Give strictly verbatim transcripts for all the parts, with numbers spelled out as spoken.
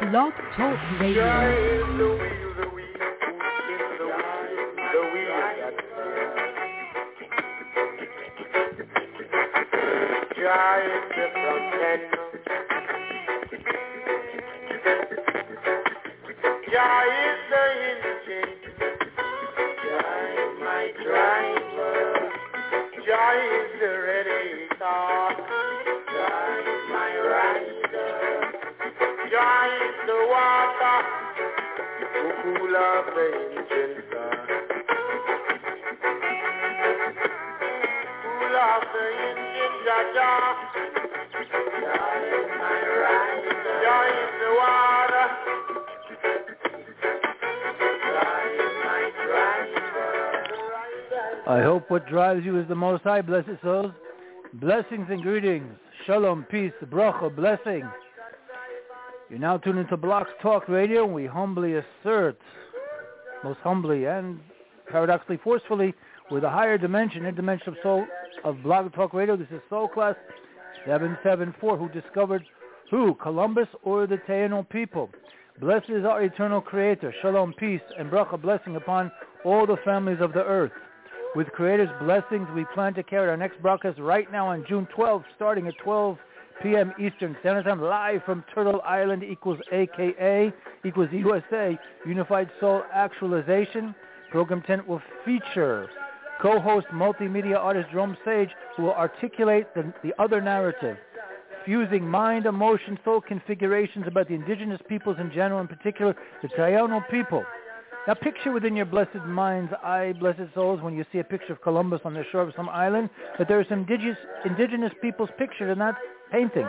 Blog Talk Radio. Jah is the engine, Jah is my driver, Jah is the radiator, Jah is my rider, Jah is the water to cool off the engine, cool off the engine, Jah Jah, Jah is my rider, Jah is the water. I hope what drives you is the Most High, blessed souls. Blessings and greetings. Shalom, peace, bracha, blessing. You're now tuned into Blog Talk Radio, and we humbly assert, most humbly and paradoxically forcefully, with a higher dimension, interdimension of soul of Blog Talk Radio. This is Soul Class seven seven four, who discovered who? Columbus or the Taino people. Blessed is our eternal Creator. Shalom, peace, and bracha, blessing upon all the families of the earth. With Creator's blessings, we plan to carry our next broadcast right now on June twelfth, starting at twelve p.m. Eastern Standard Time, live from Turtle Island, equals A K A, equals U S A, Unified Soul Actualization. Program ten will feature co-host multimedia artist Jerome Sage, who will articulate the, the other narrative, fusing mind, emotion, soul configurations about the indigenous peoples in general, in particular the Taino people. Now picture within your blessed mind's eye, blessed souls, when you see a picture of Columbus on the shore of some island, that there are some indigenous, indigenous peoples pictured in that painting.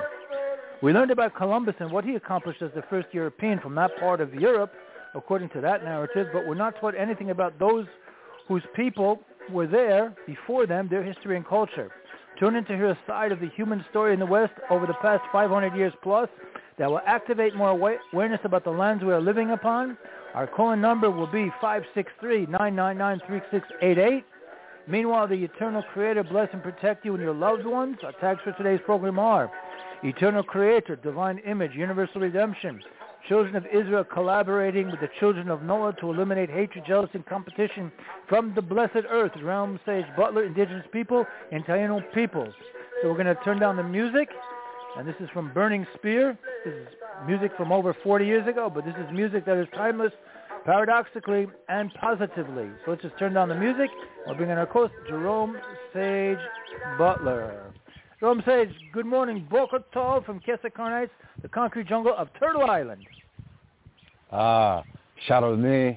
We learned about Columbus and what he accomplished as the first European from that part of Europe, according to that narrative, but we're not taught anything about those whose people were there before them, their history and culture. Tune in to hear a side of the human story in the West over the past five hundred years plus that will activate more awareness about the lands we are living upon. Our call-in number will be five six three, nine nine nine, three six eight eight. Meanwhile, the Eternal Creator bless and protect you and your loved ones. Our tags for today's program are Eternal Creator, Divine Image, Universal Redemption, Children of Israel collaborating with the children of Noah to eliminate hatred, jealousy, and competition from the blessed earth, Realm Sage Butler, Indigenous people, and Taino peoples. So we're going to turn down the music, and this is from Burning Spear. This is music from over forty years ago, but this is music that is timeless, paradoxically and positively. So let's just turn down the music. We'll bring in our host, Jerome Sage Butler. Jerome Sage, good morning. Boker Tov from Kesser Karnites, the concrete jungle of Turtle Island. Ah, Shalom,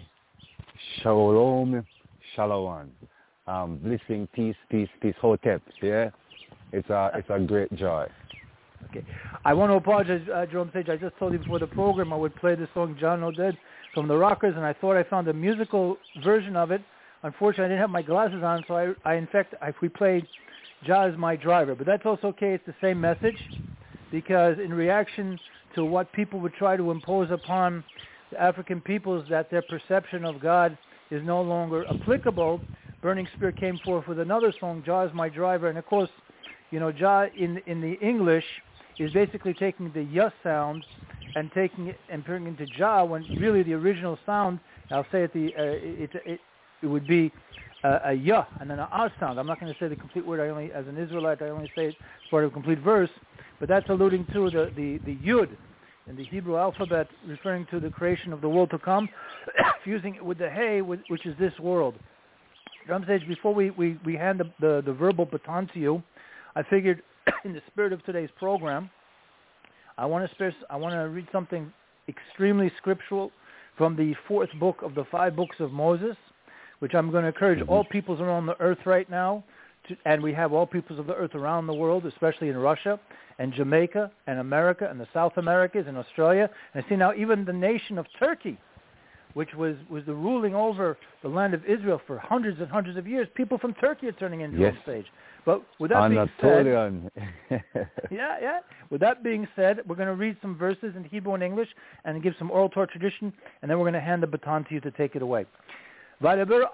Shalom, Shalom. Um, blessing, peace, peace, peace, hotep. Yeah, it's a it's a great joy. Okay, I want to apologize, uh, Jerome Sage. I just told you before the program I would play the song John O'Dead from the Rockers, and I thought I found a musical version of it. Unfortunately, I didn't have my glasses on, so I, I in fact, if we played Jah is my driver, but that's also okay. It's the same message, because in reaction to what people would try to impose upon the African peoples, that their perception of God is no longer applicable, Burning Spear came forth with another song, Jah is my driver, and of course, you know, Jah in in the English is basically taking the Y sound and taking it and turning it into Jah, when really the original sound, I'll say it, the uh, it, it it would be Uh, a ya and then a ah sound. I'm not going to say the complete word. I only, as an Israelite, I only say it as part of a complete verse, but that's alluding to the, the, the yud in the Hebrew alphabet, referring to the creation of the world to come, fusing it with the hey, which is this world. Drum Sage, before we, we, we hand the, the, the verbal baton to you, I figured in the spirit of today's program, I want to spare, I want to read something extremely scriptural from the fourth book of the five books of Moses, which I'm going to encourage all peoples around the earth right now, to, and we have all peoples of the earth around the world, especially in Russia and Jamaica and America and the South Americas and Australia. And I see now even the nation of Turkey, which was, was the ruling over the land of Israel for hundreds and hundreds of years. People from Turkey are turning into yes. on stage. But with that Anatolian. being said, yeah, yeah. With that being said, we're going to read some verses in Hebrew and English and give some oral Torah tradition, and then we're going to hand the baton to you to take it away. The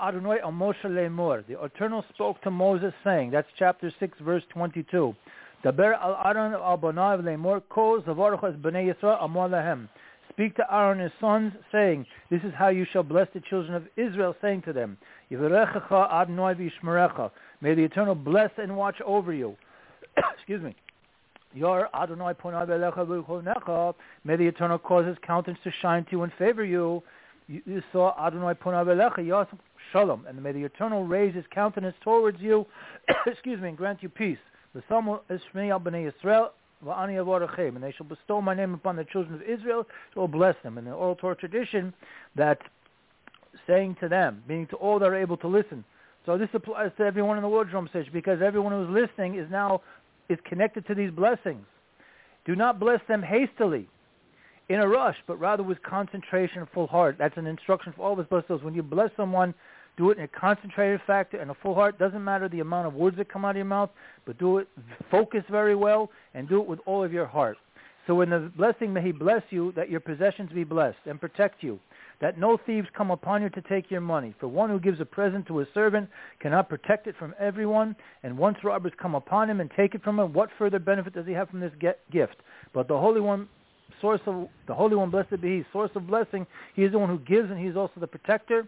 Eternal spoke to Moses, saying, that's chapter six, verse twenty-two. speak to Aaron and his sons, saying, this is how you shall bless the children of Israel, saying to them, Yivarechecha Adonai v'yishmerecha. May the Eternal bless and watch over you. Excuse me. Your Adonai Ponav Elecha V'Chonecha. May the Eternal cause his countenance to shine to you and favor you. You, you saw Adonai Ponav Elecha Yas Shalom. And may the Eternal raise his countenance towards you, excuse me, and grant you peace. V'samu Eshmei al B'nai Yisrael V'ani Avorachem. And they shall bestow my name upon the children of Israel, so will bless them. In the oral Torah tradition, that saying to them, meaning to all that are able to listen. So this applies to everyone in the world, Drum Sage, because everyone who is listening is now is connected to these blessings. Do not bless them hastily, in a rush, but rather with concentration and full heart. That's an instruction for all of us blessed. When you bless someone, do it in a concentrated factor and a full heart. Doesn't matter the amount of words that come out of your mouth, but do it, focus very well, and do it with all of your heart. So in the blessing, may he bless you, that your possessions be blessed, and protect you, that no thieves come upon you to take your money. For one who gives a present to a servant cannot protect it from everyone, and once robbers come upon him and take it from him, what further benefit does he have from this get, gift? But the Holy One, source of the Holy One, blessed be he, source of blessing, he is the one who gives, and he is also the protector.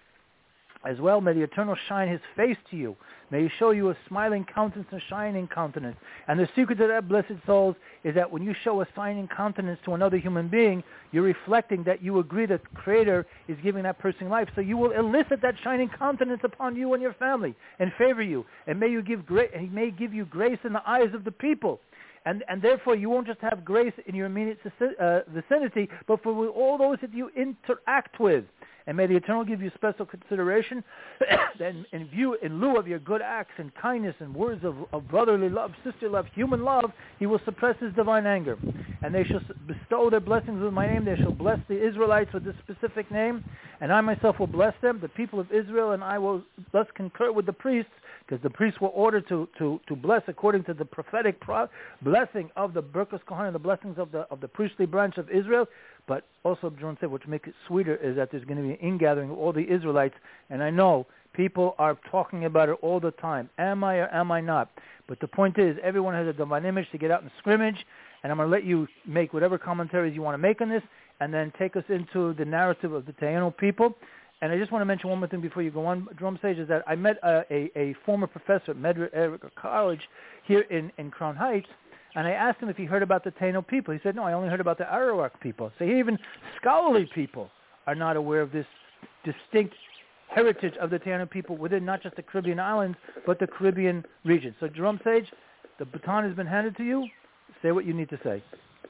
As well, may the Eternal shine his face to you. May he show you a smiling countenance and shining countenance. And the secret to that, blessed souls, is that when you show a shining countenance to another human being, you're reflecting that you agree that the Creator is giving that person life. So you will elicit that shining countenance upon you and your family and favor you. And may you give grace, and he may give you grace in the eyes of the people. And, and therefore, you won't just have grace in your immediate uh, vicinity, but for all those that you interact with. And may the Eternal give you special consideration in, in view, in lieu of your good acts and kindness and words of, of brotherly love, sister love, human love, he will suppress his divine anger. And they shall bestow their blessings with my name. They shall bless the Israelites with this specific name. And I myself will bless them, the people of Israel, and I will thus concur with the priests, because the priests were ordered to, to, to bless according to the prophetic pro- blessing of the Birkas Kohanim, the blessings of the of the priestly branch of Israel. But also, John said, what makes it sweeter is that there's going to be an ingathering of all the Israelites. And I know people are talking about it all the time. Am I or am I not? But the point is, everyone has a divine image to get out and scrimmage. And I'm going to let you make whatever commentaries you want to make on this, and then take us into the narrative of the Taino people. And I just want to mention one more thing before you go on, Drum Sage, is that I met a, a, a former professor at Medgar College here in, in Crown Heights, and I asked him if he heard about the Taino people. He said, no, I only heard about the Arawak people. So even scholarly people are not aware of this distinct heritage of the Taino people within not just the Caribbean islands, but the Caribbean region. So Drum Sage, the baton has been handed to you. Say what you need to say.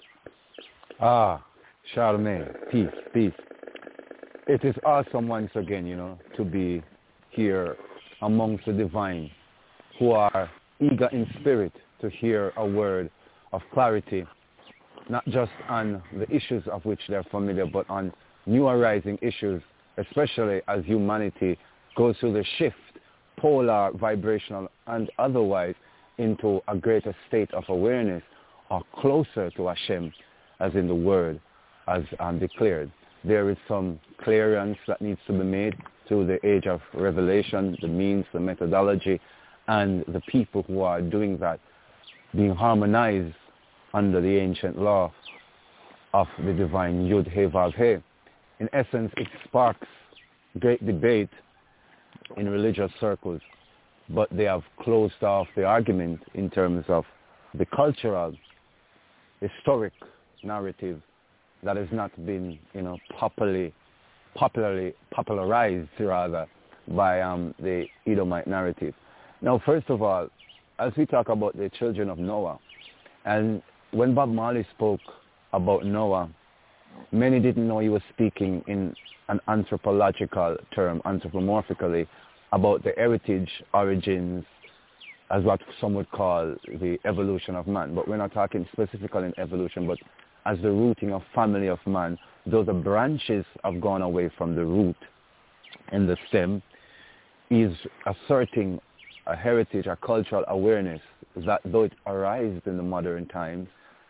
Ah, Charlemagne, peace, peace. It is awesome once again, you know, to be here amongst the divine who are eager in spirit to hear a word of clarity, not just on the issues of which they're familiar, but on new arising issues, especially as humanity goes through the shift, polar, vibrational, and otherwise, into a greater state of awareness or closer to Hashem, as in the word, as um, declared. There is some clearance that needs to be made through the age of revelation, the means, the methodology, and the people who are doing that being harmonized under the ancient law of the divine Yud He Vav He. In essence, it sparks great debate in religious circles, but they have closed off the argument in terms of the cultural, historic narrative that has not been, you know, popularly, popularly popularized rather by um, the Edomite narrative. Now, first of all, as we talk about the children of Noah, and when Bob Marley spoke about Noah, many didn't know he was speaking in an anthropological term, anthropomorphically, about the heritage, origins, as what some would call the evolution of man. But we're not talking specifically in evolution, but as the rooting of family of man, though the branches have gone away from the root and the stem, is asserting a heritage, a cultural awareness that though it arose in the modern times,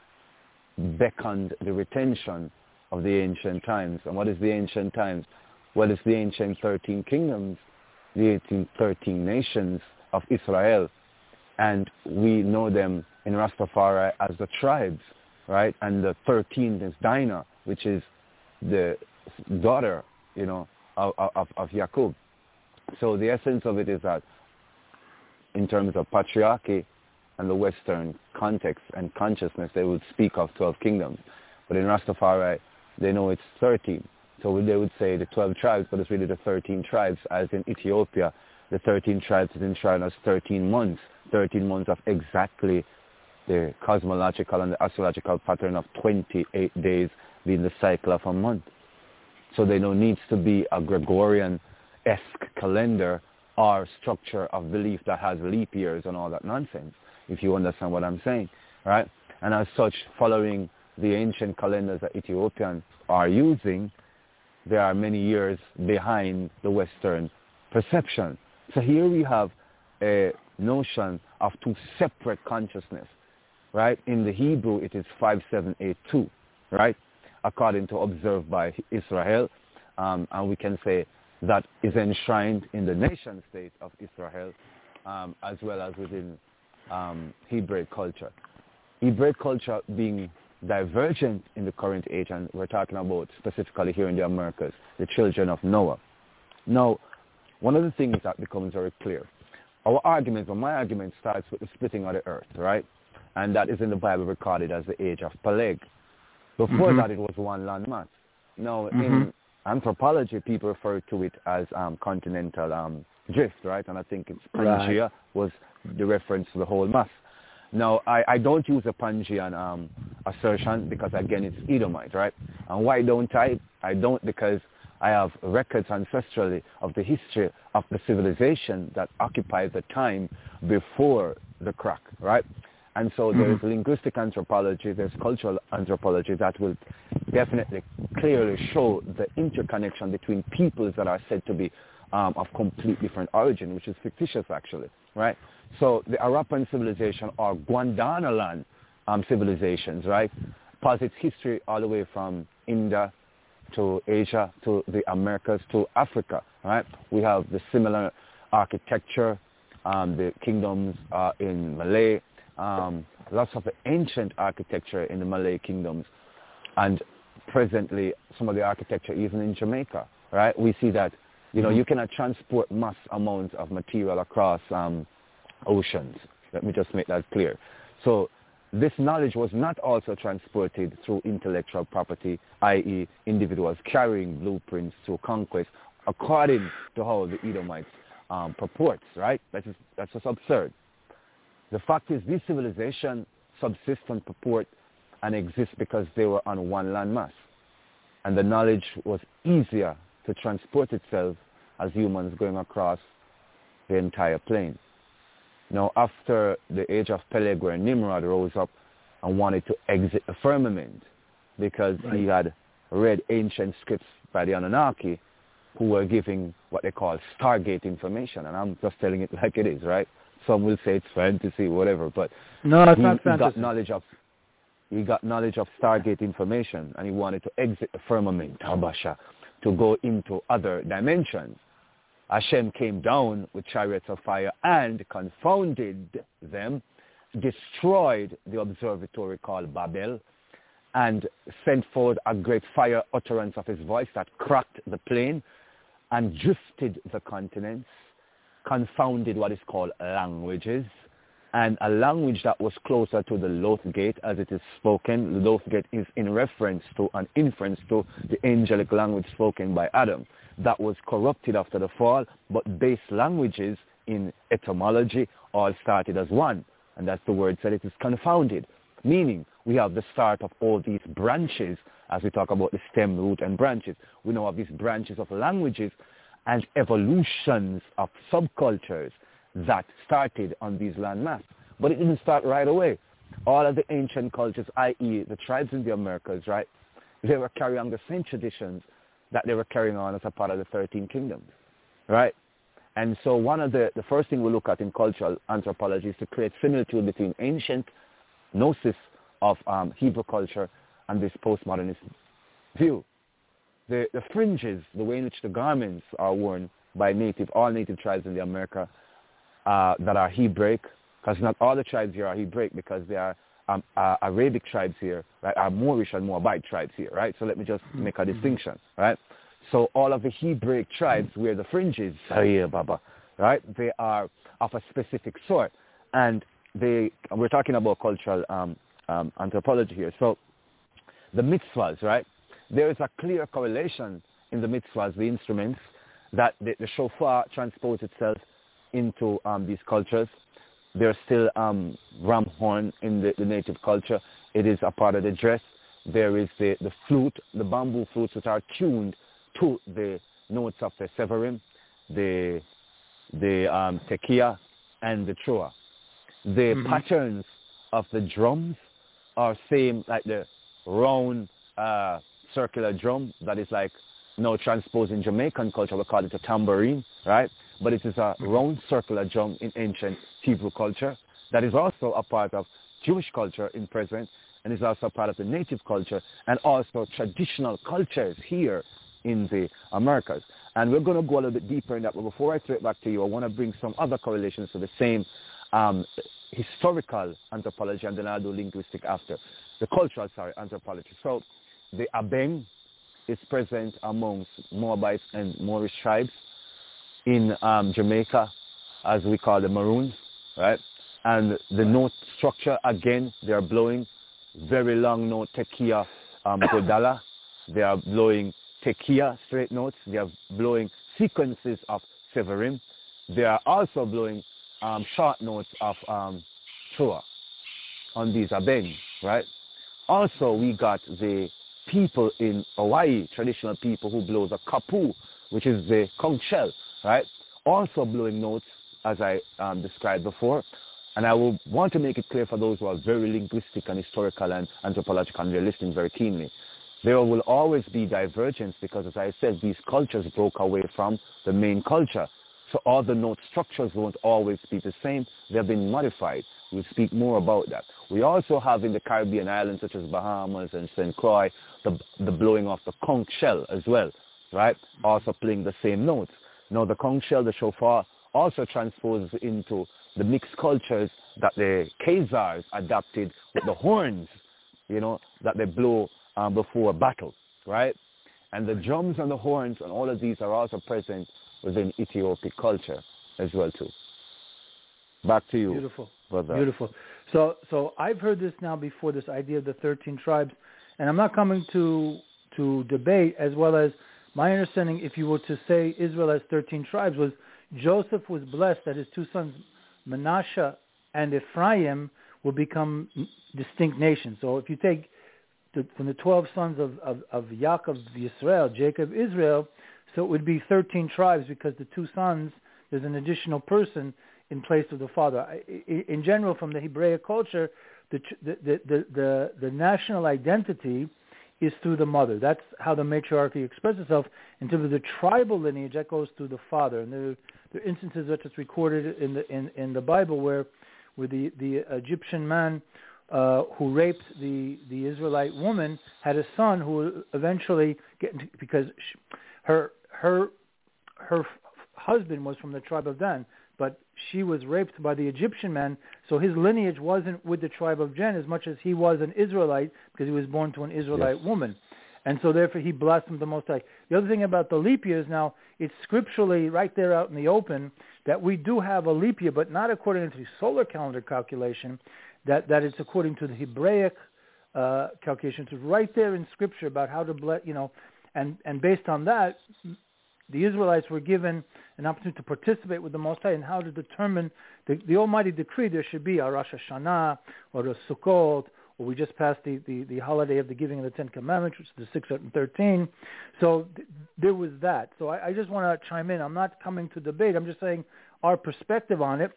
beckoned the retention of the ancient times. And what is the ancient times? Well, it's the ancient thirteen kingdoms, the eighteen, thirteen nations of Israel. And we know them in Rastafari as the tribes, right? And the thirteenth is Dinah, which is the daughter, you know, of, of, of Jacob. So the essence of it is that in terms of patriarchy and the Western context and consciousness, they would speak of twelve kingdoms. But in Rastafari, they know it's thirteen. So they would say the twelve tribes, but it's really the thirteen tribes, as in Ethiopia, the thirteen tribes is enshrined as thirteen months, thirteen months of exactly the cosmological and the astrological pattern of twenty-eight days being the cycle of a month. So there no needs to be a Gregorian-esque calendar or structure of belief that has leap years and all that nonsense, if you understand what I'm saying, right? And as such, following the ancient calendars that Ethiopians are using, there are many years behind the Western perception. So here we have a notion of two separate consciousness, right? In the Hebrew, it is five seven eight two, right? According to observed by Israel, um, and we can say that is enshrined in the nation state of Israel, um, as well as within um, Hebrew culture. Hebrew culture being divergent in the current age, and we're talking about specifically here in the Americas, the children of Noah. Now, one of the things that becomes very clear, our argument, or my argument, starts with the splitting of the earth, right? And that is in the Bible recorded as the age of Peleg. Before mm-hmm. that, it was one landmass. Now, mm-hmm. in anthropology, people refer to it as um, continental um, drift, right? And I think it's Pangea right. was the reference to the whole mass. Now, I, I don't use a Pangean um, assertion because, again, it's Edomite, right? And why don't I? I don't because I have records ancestrally of the history of the civilization that occupied the time before the crack, right? And so mm-hmm. there's linguistic anthropology, there's cultural anthropology that will definitely clearly show the interconnection between peoples that are said to be um, of complete different origin, which is fictitious actually, right? So the Harappan civilization or Gondwanaland um, civilizations, right, posits history all the way from India to Asia to the Americas to Africa, right? We have the similar architecture, um, the kingdoms uh, in Malay, um, lots of the ancient architecture in the Malay kingdoms, and presently some of the architecture even in Jamaica, right? We see that, you know, mm-hmm. you cannot transport mass amounts of material across um, oceans. Let me just make that clear. So this knowledge was not also transported through intellectual property, that is individuals carrying blueprints through conquest, according to how the Edomites um, purports, right? That is, that's just absurd. The fact is these civilizations subsist on purport and exist because they were on one landmass. And the knowledge was easier to transport itself as humans going across the entire plane. Now, after the age of Peleg, where Nimrod rose up and wanted to exit the firmament because right. he had read ancient scripts by the Anunnaki who were giving what they call Stargate information. And I'm just telling it like it is, right? Some will say it's fantasy, whatever, but no, it's he, not he fantasy. got knowledge of he got knowledge of Stargate information, and he wanted to exit the firmament, Habasha, to go into other dimensions. Hashem came down with chariots of fire and confounded them, destroyed the observatory called Babel, and sent forth a great fire utterance of his voice that cracked the plain and drifted the continents, confounded what is called languages, and a language that was closer to the Loth Gate as it is spoken. Loth Gate is in reference to an inference to the angelic language spoken by Adam that was corrupted after the fall, but base languages in etymology all started as one, and that's the word said it is confounded, meaning we have the start of all these branches as we talk about the stem, root, and branches. We now have these branches of languages and evolutions of subcultures that started on these landmass. But it didn't start right away. All of the ancient cultures, that is the tribes in the Americas, right, they were carrying on the same traditions that they were carrying on as a part of the thirteen kingdoms, right? And so one of the, the first thing we look at in cultural anthropology is to create similitude between ancient gnosis of um, Hebrew culture and this postmodernist view. The, the fringes, the way in which the garments are worn by native, all native tribes in the America uh, that are Hebraic, because not all the tribes here are Hebraic because they are um, uh, Arabic tribes here, right, are Moorish and Moabite tribes here, right? So let me just make a distinction, right? So all of the Hebraic tribes where the fringes, Baba, right, they are of a specific sort. And they, we're talking about cultural um, um, anthropology here. So the mitzvahs, right, there is a clear correlation in the mitzvahs, the instruments, that the, the shofar transposes itself into um, these cultures. There's still um, ram horn in the, the native culture. It is a part of the dress. There is the, the flute, the bamboo flutes that are tuned to the notes of the severim, the, the um, tekiah, and the trua. The mm-hmm. patterns of the drums are same like the round uh, circular drum that is like now transposed in Jamaican culture. We call it a tambourine, right? But it is a round circular drum in ancient Hebrew culture that is also a part of Jewish culture in present, and is also a part of the native culture and also traditional cultures here in the Americas. And we're going to go a little bit deeper in that, but before I throw it back to you, I want to bring some other correlations to the same um, historical anthropology, and then I'll do linguistic after. The cultural, sorry, anthropology. So the Abeng is present amongst Moabites and Moorish tribes in um, Jamaica, as we call the Maroons, right? And the note structure, again, they are blowing very long note tekiah um, godala. They are blowing tekiah straight notes. They are blowing sequences of severim. They are also blowing um, short notes of um, trua on these abeng, right? Also, we got the people in Hawaii, traditional people who blow the kapu, which is the conch shell, right? Also blowing notes, as I um, described before. And I will want to make it clear for those who are very linguistic and historical and anthropological, and they're listening very keenly. There will always be divergence because, as I said, these cultures broke away from the main culture. So all the note structures won't always be the same. They've been modified. We'll speak more about that. We also have in the Caribbean islands, such as Bahamas and Saint Croix, the, the blowing of the conch shell as well, right? Also playing the same notes. Now, the conch shell, the shofar, also transposes into the mixed cultures that the Khazars adapted with the horns, you know, that they blow um, before a battle, right? And the drums and the horns and all of these are also present within Ethiopic culture as well too. Back to you. Beautiful. Brother. Beautiful. So, so I've heard this now before, this idea of the thirteen tribes, and I'm not coming to to debate, as well as my understanding, if you were to say Israel has thirteen tribes, was Joseph was blessed that his two sons, Manasseh and Ephraim, will become distinct nations. So if you take the, from the twelve sons of, of, of Yaakov, Yisrael, Jacob, Israel, so it would be thirteen tribes because the two sons, there's an additional person in place of the father. In general, from the Hebraic culture, the, the, the, the, the national identity is through the mother. That's how the matriarchy expresses itself. In terms of the tribal lineage, that goes through the father. And there, there are instances that it's recorded in the in, in the Bible where where the, the Egyptian man uh, who raped the, the Israelite woman had a son who eventually get into, because she, her her her husband was from the tribe of Dan, but she was raped by the Egyptian man, so his lineage wasn't with the tribe of Dan as much as he was an Israelite because he was born to an Israelite yes. woman. And so therefore he blasphemed the Most High. The other thing about the leap year is now it's scripturally right there out in the open that we do have a leap year, but not according to the solar calendar calculation, that, that it's according to the Hebraic uh, calculations. It's right there in scripture about how to bless, you know, and, and based on that, the Israelites were given an opportunity to participate with the Most High and how to determine the, the Almighty decree there should be a Rosh Hashanah or a Sukkot, or we just passed the, the, the holiday of the giving of the Ten Commandments, which is the six hundred thirteen. So th- there was that. So I, I just want to chime in. I'm not coming to debate. I'm just saying our perspective on it.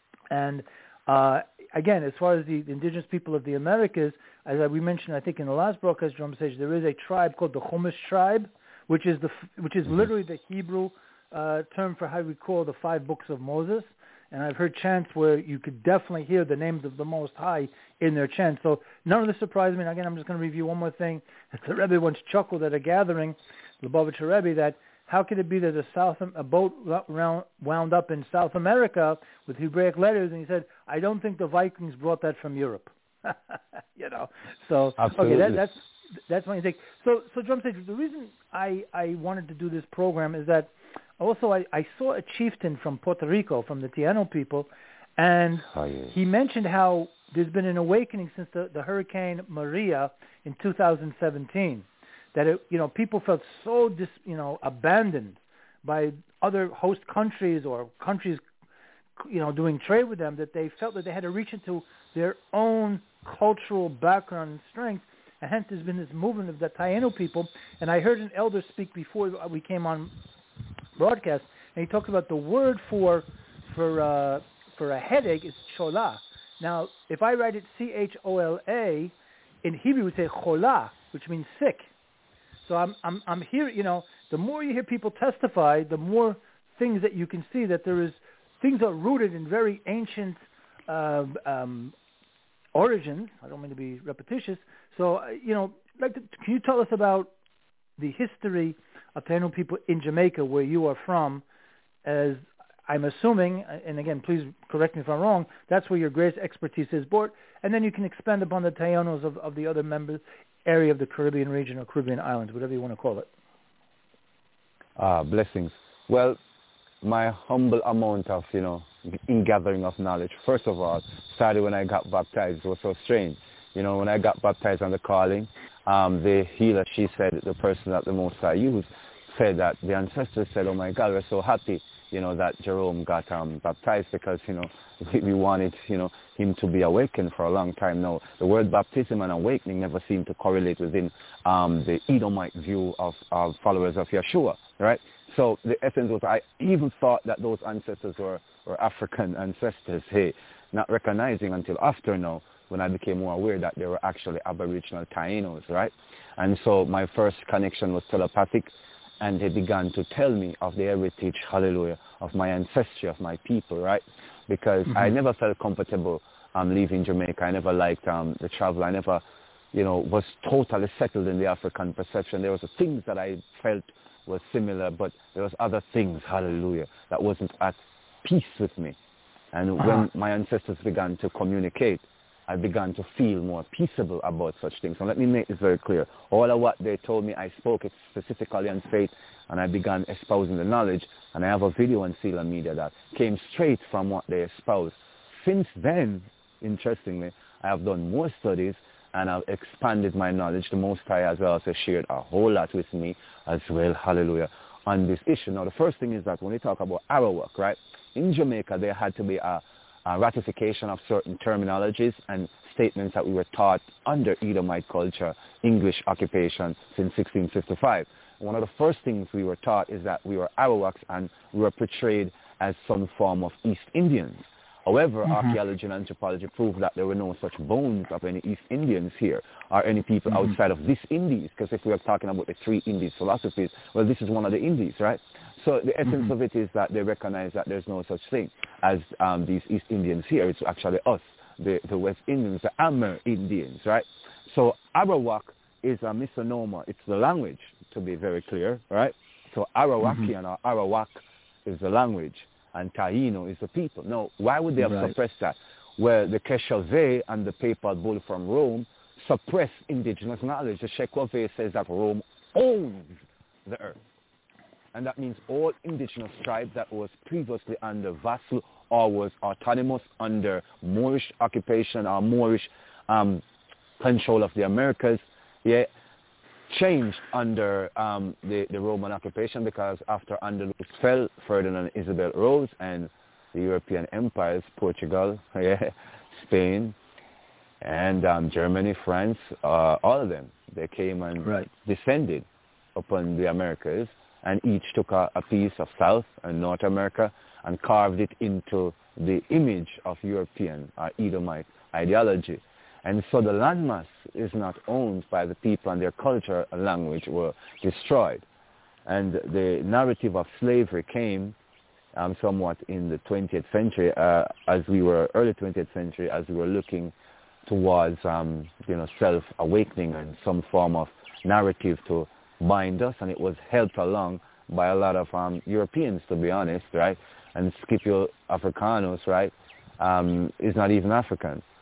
And uh, again, as far as the, the indigenous people of the Americas, as we mentioned, I think in the last broadcast conversation, there is a tribe called the Chumash tribe, which is the which is literally the Hebrew uh, term for how we call the five books of Moses. And I've heard chants where you could definitely hear the names of the Most High in their chants. So none of this surprised me. And again, I'm just going to review one more thing. The Rebbe once chuckled at a gathering, the Lubavitcher Rebbe, that how could it be that a, South, a boat round, wound up in South America with Hebraic letters? And he said, I don't think the Vikings brought that from Europe. you know. So Absolutely. okay, that, that's that's my take. So so Drumstick, the reason I I wanted to do this program is that also I, I saw a chieftain from Puerto Rico, from the Taino people, and Oh, yeah. he mentioned how there's been an awakening since the, the Hurricane Maria in two thousand seventeen, that it, you know, people felt so dis, you know abandoned by other host countries or countries, you know, doing trade with them, that they felt that they had to reach into their own cultural background and strength, and hence there's been this movement of the Taino people. And I heard an elder speak before we came on broadcast, and he talked about the word for for uh, for a headache is chola. Now, if I write it C H O L A, in Hebrew we say chola, which means sick. So I'm I'm I'm here, you know, the more you hear people testify, the more things that you can see that there is, things are rooted in very ancient uh, um, origins. I don't mean to be repetitious. So, uh, you know, like, to, can you tell us about the history of Taino people in Jamaica, where you are from, as I'm assuming, and again, please correct me if I'm wrong, that's where your greatest expertise is, Bort, and then you can expand upon the Tainos of, of the other members, area of the Caribbean region or Caribbean islands, whatever you want to call it. Ah, blessings. Well, my humble amount of, you know, ingathering of knowledge, first of all, started when I got baptized. It was so strange. You know, when I got baptized on the calling, um, the healer, she said, the person that the Most High used, said that the ancestors said, oh my God, we're so happy, you know, that Jerome got um, baptized, because, you know, we, we wanted, you know, him to be awakened for a long time now. The word baptism and awakening never seemed to correlate within um, the Edomite view of, of followers of Yeshua, right? So the essence was, I even thought that those ancestors were, were African ancestors, hey, not recognizing until after now, when I became more aware that they were actually Aboriginal Tainos, right? And so my first connection was telepathic, and they began to tell me of the heritage, hallelujah, of my ancestry, of my people, right? Because mm-hmm. I never felt comfortable um, leaving Jamaica. I never liked um, the travel. I never, you know, was totally settled in the African perception. There was things that I felt were similar, but there was other things, hallelujah, that wasn't at peace with me. And uh-huh. when my ancestors began to communicate, I began to feel more peaceable about such things. So let me make this very clear. All of what they told me, I spoke it specifically on faith, and I began espousing the knowledge. And I have a video on Sealer Media that came straight from what they espoused. Since then, interestingly, I have done more studies, and I've expanded my knowledge. The Most High has also shared a whole lot with me as well, hallelujah, on this issue. Now, the first thing is that when we talk about Arawak, right, in Jamaica, there had to be a Uh, ratification of certain terminologies and statements that we were taught under Edomite culture, English occupation since sixteen fifty-five. One of the first things we were taught is that we were Arawaks and we were portrayed as some form of East Indians. However, mm-hmm. archaeology and anthropology proved that there were no such bones of any East Indians here or any people mm-hmm. outside of this Indies, because if we are talking about the three Indies philosophies, well, this is one of the Indies, right? So the essence mm-hmm. of it is that they recognize that there's no such thing as um, these East Indians here. It's actually us, the, the West Indians, the Amer Indians, right? So Arawak is a misnomer. It's the language, to be very clear, right? So Arawakian mm-hmm. or Arawak is the language, and Taino is the people. Now, why would they have right. suppressed that? Well, the Keshave and the papal bull from Rome suppressed indigenous knowledge. The Shekwave says that Rome owns the earth. And that means all indigenous tribes that was previously under vassal or was autonomous under Moorish occupation or Moorish um, control of the Americas, yeah, changed under um, the, the Roman occupation, because after Andalus fell, Ferdinand and Isabel rose, and the European empires, Portugal, yeah, Spain, and um, Germany, France, uh, all of them, they came and right. descended upon the Americas, and each took a, a piece of South and North America and carved it into the image of European or Edomite ideology. And so the landmass is not owned by the people, and their culture and language were destroyed. And the narrative of slavery came um, somewhat in the twentieth century, uh, as we were, early twentieth century, as we were looking towards, um, you know, self-awakening and some form of narrative to bind us, and it was helped along by a lot of um, Europeans, to be honest, right? And Scipio Africanus, right, um, is not even African.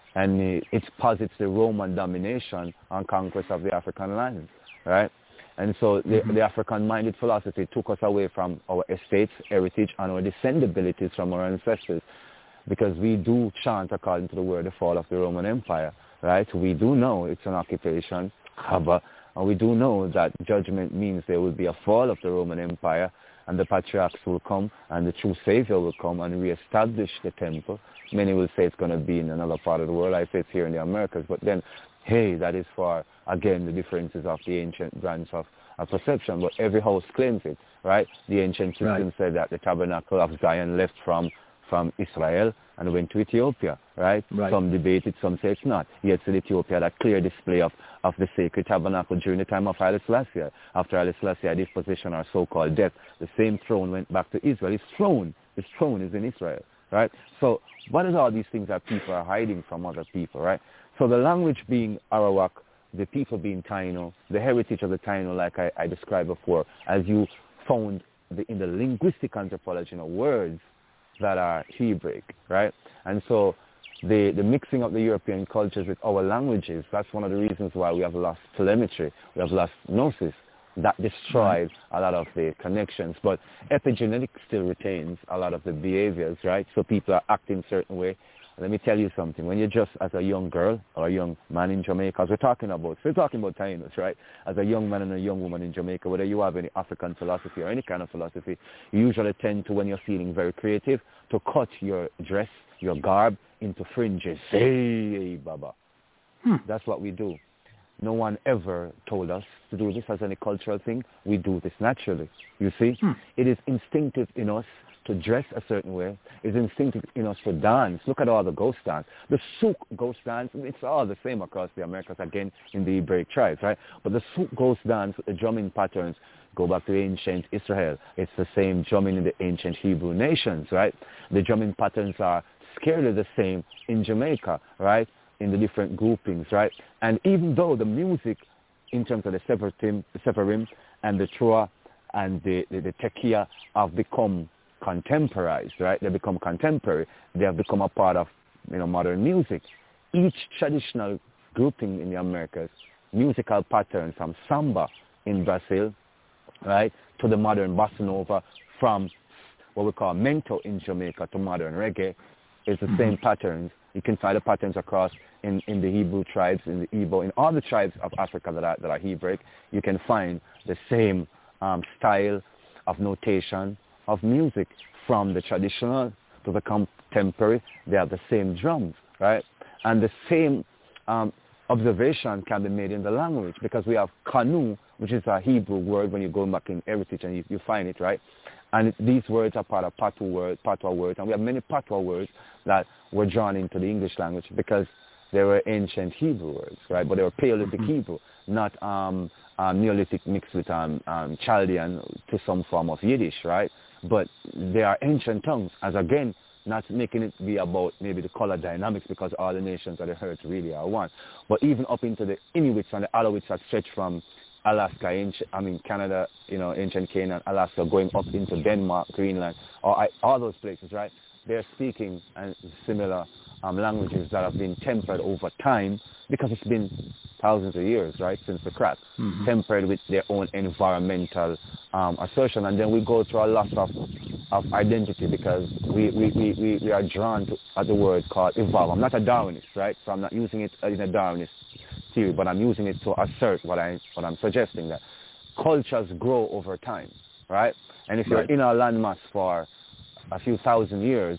and it, it posits the Roman domination and conquest of the African lands, right? And so the, mm-hmm. the African-minded philosophy took us away from our estates, heritage, and our descendabilities from our ancestors, because we do chant according to the word, the fall of the Roman Empire, right? We do know it's an occupation, Haba, and we do know that judgment means there will be a fall of the Roman Empire, and the patriarchs will come, and the true Savior will come and reestablish the temple. Many will say it's going to be in another part of the world. I say it's here in the Americas, but then, hey, that is for, again, the differences of the ancient branch of, of perception, but every house claims it, right? The ancient system right. said that the tabernacle of Zion left from from Israel and went to Ethiopia, right? right? Some debate it, some say it's not. Yet in Ethiopia, that clear display of, of the sacred tabernacle during the time of Haile Selassie. After Haile Selassie had disposition or so-called death, the same throne went back to Israel. His throne, his throne is in Israel, right? So what is all these things that people are hiding from other people, right? So the language being Arawak, the people being Taino, the heritage of the Taino, like I, I described before, as you found the, in the linguistic anthropology, you know, words that are Hebraic, right? And so the, the mixing of the European cultures with our languages, that's one of the reasons why we have lost telemetry, we have lost gnosis. That destroys a lot of the connections. But epigenetics still retains a lot of the behaviors, right? So people are acting a certain way. Let me tell you something. When you're just as a young girl or a young man in Jamaica, as we're talking about, we're talking about Tainos, right? As a young man and a young woman in Jamaica, whether you have any African philosophy or any kind of philosophy, you usually tend to, when you're feeling very creative, to cut your dress, your garb into fringes. Hey, Baba. Hmm. That's what we do. No one ever told us to do this as any cultural thing. We do this naturally. You see? Hmm. It is instinctive in us to dress a certain way. It's instinctive in us to dance. Look at all the ghost dance. The souk ghost dance, it's all the same across the Americas, again, in the Hebraic tribes, right? But the souk ghost dance, the drumming patterns, go back to ancient Israel. It's the same drumming in the ancient Hebrew nations, right? The drumming patterns are scarcely the same in Jamaica, right? In the different groupings, right? And even though the music, in terms of the Sepharim, the Sepharim and the Trua and the, the, the Tekiah have become contemporized, right? They become contemporary. They have become a part of, you know, modern music. Each traditional grouping in the Americas, musical patterns from samba in Brazil, right, to the modern bossa nova, from what we call mento in Jamaica to modern reggae, is the mm-hmm. same patterns. You can find the patterns across in, in the Hebrew tribes, in the Igbo, in all the tribes of Africa that are, that are Hebraic. You can find the same um, style of notation of music, from the traditional to the contemporary. They have the same drums, right? And the same um, observation can be made in the language, because we have kanu, which is a Hebrew word when you go back in heritage and you, you find it, right? And it, these words are part of Patois words, Patois words, and we have many Patois words that were drawn into the English language because they were ancient Hebrew words, right? But they were Paleolithic mm-hmm. Hebrew, not um, um, Neolithic mixed with um, um, Chaldean to some form of Yiddish, right? But they are ancient tongues, as again, not making it be about maybe the color dynamics, because all the nations of the earth really are one. But even up into the Inuits and the Alawites that stretch from Alaska, ancient, I mean Canada, you know, ancient Canaan, Alaska, going up into Denmark, Greenland, or I, all those places, right? They're speaking and similar um, languages that have been tempered over time, because it's been thousands of years, right, since the crack, mm-hmm. tempered with their own environmental um, assertion. And then we go through a loss of, of identity, because we, we, we, we, we are drawn to other words called evolve. I'm not a Darwinist, right? So I'm not using it in a Darwinist theory, but I'm using it to assert what, I, what I'm suggesting, that cultures grow over time, right? And if you're right. in a landmass for a few thousand years,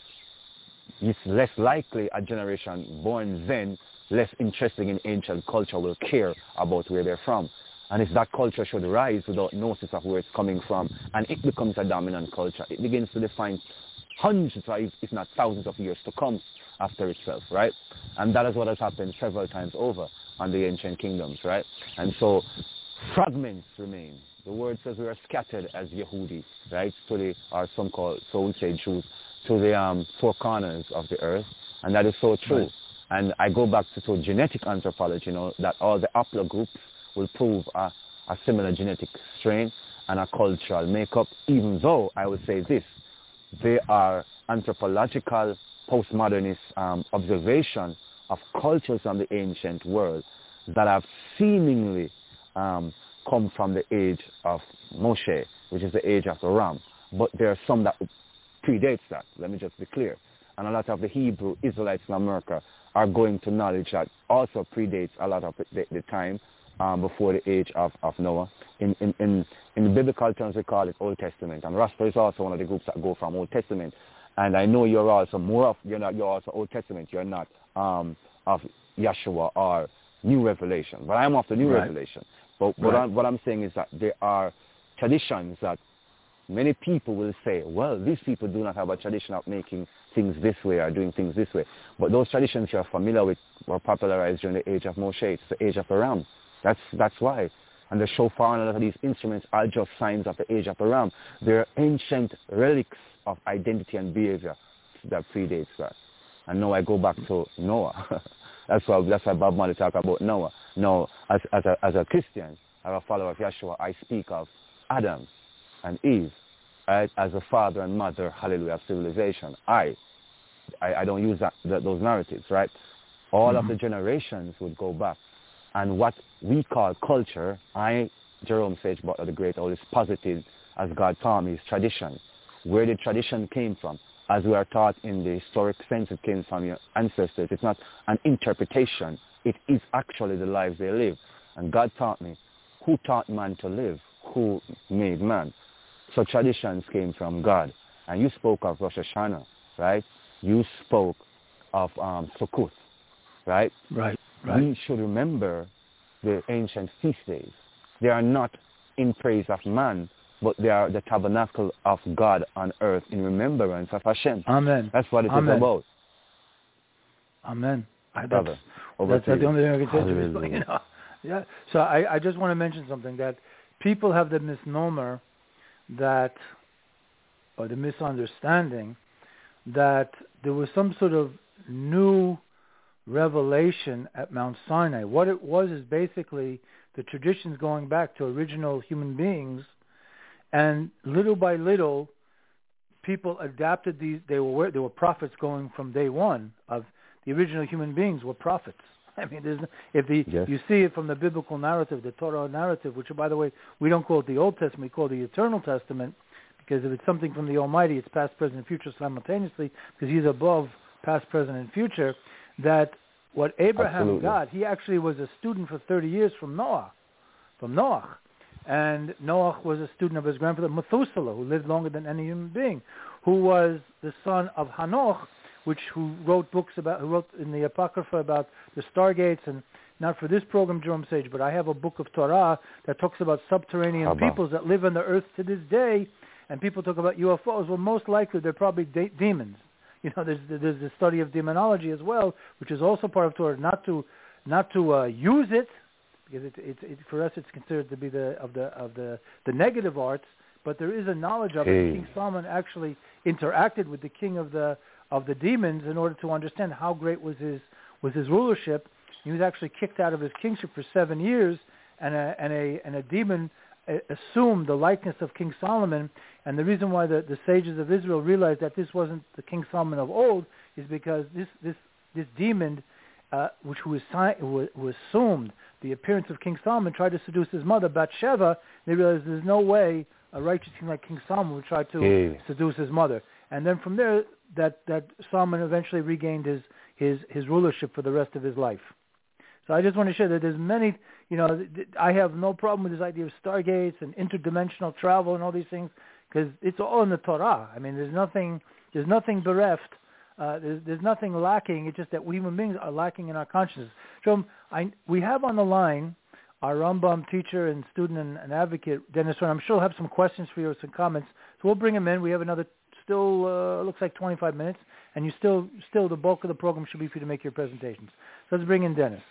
it's less likely a generation born then, less interested in ancient culture, will care about where they're from. And if that culture should rise without gnosis of where it's coming from, and it becomes a dominant culture, it begins to define hundreds, or if not thousands of years to come after itself, right? And that is what has happened several times over on the ancient kingdoms, right? And so fragments remain. The word says we are scattered as Yehudi, right? To the, or some call, so we say Jews, to the um, four corners of the earth. And that is so true. Right. And I go back to, to genetic anthropology, you know, that all the haplogroups will prove a, a similar genetic strain and a cultural makeup, even though I would say this, they are anthropological, postmodernist um, observation of cultures from the ancient world that have seemingly um, come from the age of Moshe, which is the age of the Ram. But there are some that predates that. Let me just be clear. And a lot of the Hebrew Israelites in America are going to knowledge that also predates a lot of the, the time um, before the age of, of Noah. In, in, in, in the biblical terms, we call it Old Testament. And Rasta is also one of the groups that go from Old Testament. And I know you're also more of, you're not, you're also Old Testament. You're not um, of Yeshua or New Revelation. But I'm of the New Right. Revelation. But what, Right. I'm, what I'm saying is that there are traditions that many people will say, well, these people do not have a tradition of making things this way or doing things this way. But those traditions you're familiar with were popularized during the age of Moshe. It's the age of the Ram. That's, that's why. And the shofar and a lot of these instruments are just signs of the age of the Ram. They're ancient relics of identity and behavior that predates that. And now I go back to Noah. that's why that's why Bob Marley talk about Noah. Now, as, as, a, as a Christian, as a follower of Yeshua, I speak of Adam and Eve, right, as a father and mother, hallelujah, of civilization. I, I, I don't use that, that, those narratives, right? All mm-hmm. of the generations would go back. And what we call culture, I, Jerome Sage Butler the Great, always posited, as God taught me, is tradition. Where the tradition came from, as we are taught in the historic sense, it came from your ancestors. It's not an interpretation. It is actually the lives they live. And God taught me, who taught man to live? Who made man? So traditions came from God. And you spoke of Rosh Hashanah, right? You spoke of um, Sukkot, right? Right, right. We should remember the ancient feast days. They are not in praise of man, but they are the tabernacle of God on earth in remembrance of Hashem. Amen. That's what it Amen. is about. Amen. I, that's Brother, over that's to not the you. only thing I can say to this, Hallelujah. you know. Yeah. So I, I just want to mention something, that people have the misnomer that, or the misunderstanding, that there was some sort of new revelation at Mount Sinai. What it was is basically the traditions going back to original human beings, and little by little, people adapted these. They were they were prophets going from day one. Of the original human beings were prophets. I mean, there's, if the Yes. you see it from the biblical narrative, the Torah narrative, which, by the way, we don't call it the Old Testament, we call it the Eternal Testament, because if it's something from the Almighty, it's past, present, and future simultaneously, because He's above past, present, and future. That what Abraham Absolutely. got, he actually was a student for thirty years from Noah, from Noah. And Noah was a student of his grandfather Methuselah, who lived longer than any human being, who was the son of Hanoch, which who wrote books about, who wrote in the Apocrypha about the stargates. And not for this program, Jerome Sage, but I have a book of Torah that talks about subterranean Abba. peoples that live on the earth to this day. And people talk about U F Os. Well, most likely they're probably de- demons. You know, there's there's the study of demonology as well, which is also part of Torah. Not to not to uh, use it, because it, it, it, for us it's considered to be the of the of the, the negative arts, but there is a knowledge of Hey. it. King Solomon actually interacted with the king of the of the demons in order to understand how great was his was his rulership. He was actually kicked out of his kingship for seven years, and a and a and a demon assumed the likeness of King Solomon. And the reason why the, the sages of Israel realized that this wasn't the King Solomon of old is because this this this demon, uh, which who, was, who, who assumed the appearance of King Solomon, tried to seduce his mother Bathsheba. They realized there's no way a righteous king like King Solomon would try to Yeah. seduce his mother. And then from there, that, that Solomon eventually regained his, his, his rulership for the rest of his life. So I just want to share that there's many, you know, I have no problem with this idea of stargates and interdimensional travel and all these things, because it's all in the Torah. I mean, there's nothing, there's nothing bereft. Uh, there's, there's nothing lacking. It's just that we human beings are lacking in our consciousness. So I, we have on the line our Rambam teacher and student and, and advocate, Dennis Horn. I'm sure he'll have some questions for you or some comments. So we'll bring him in. We have another, still uh, looks like twenty-five minutes, and you still, still the bulk of the program should be for you to make your presentations. So let's bring in Dennis.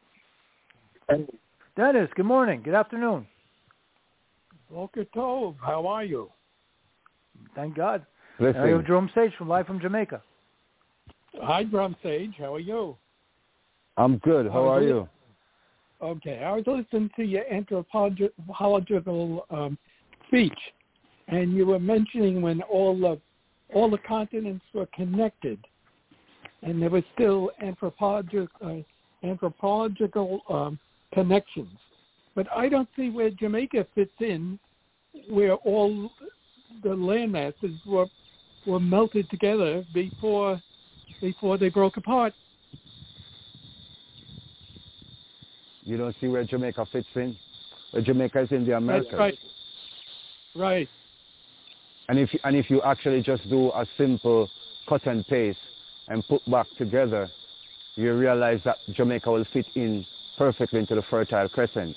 Dennis, good morning. Good afternoon. Boker Tov, how are you? Thank God. Listen. Uh, you have Jerome Sage from live from Jamaica. Hi, Drum Sage. How are you? I'm good. How are you? Okay, I was listening to your anthropological um, speech, and you were mentioning when all the all the continents were connected, and there were still anthropological uh, anthropological um, connections. But I don't see where Jamaica fits in, where all the land masses were were melted together before before they broke apart. You don't see where Jamaica fits in? Where Jamaica is in the Americas. That's right. Right. And if and if you actually just do a simple cut and paste and put back together, you realize that Jamaica will fit in perfectly into the Fertile Crescent.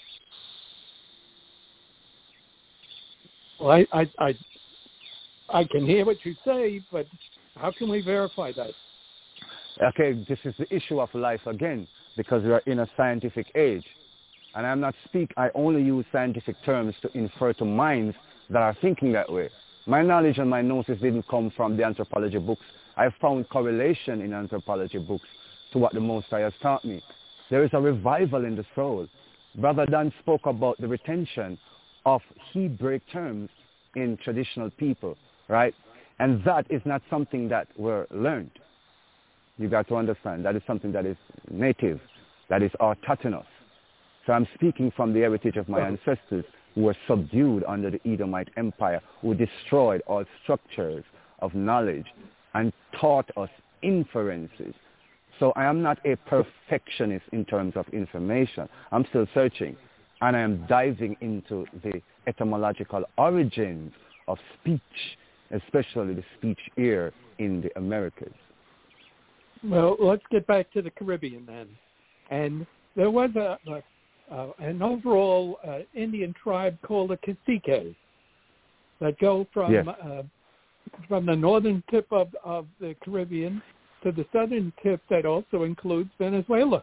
Well, I, I, I, I can hear what you say, but how can we verify that? Okay, this is the issue of life again, because we are in a scientific age. And I'm not speak, I only use scientific terms to infer to minds that are thinking that way. My knowledge and my gnosis didn't come from the anthropology books. I found correlation in anthropology books to what the Most High has taught me. There is a revival in the soul. Brother Dan spoke about the retention of Hebraic terms in traditional people, right? And that is not something that were learned. You got to understand, that is something that is native, that is autochthonous. So I'm speaking from the heritage of my ancestors who were subdued under the Edomite Empire, who destroyed all structures of knowledge and taught us inferences. So I am not a perfectionist in terms of information. I'm still searching, and I am diving into the etymological origins of speech, especially the speech here in the Americas. Well, let's get back to the Caribbean then. And there was a, a uh, an overall uh, Indian tribe called the Cacique that go from Yes. uh, from the northern tip of, of the Caribbean to the southern tip that also includes Venezuela.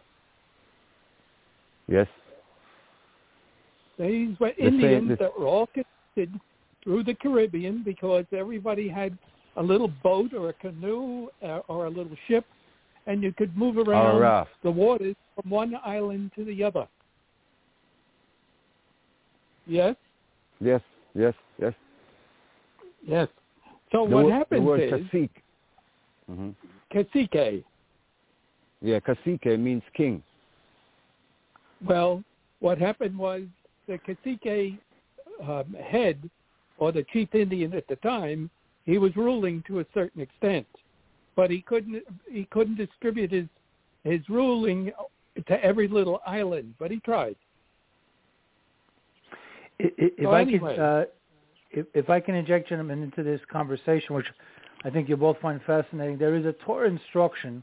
Yes. These were The Indians same- that were all connected through the Caribbean because everybody had a little boat or a canoe uh, or a little ship, and you could move around raft. the waters from one island to the other. Yes? Yes, yes, yes. Yes. So The what wo- happens the word is, cacique. Mm-hmm. Cacique, Yeah, cacique means king. well, what happened was the Cacique um, head, or the chief Indian at the time, he was ruling to a certain extent, but he couldn't he couldn't distribute his his ruling to every little island, but he tried. If, if So I anyway. could, uh, if, if I can inject gentlemen into this conversation, which I think you'll both find fascinating, there is a Torah instruction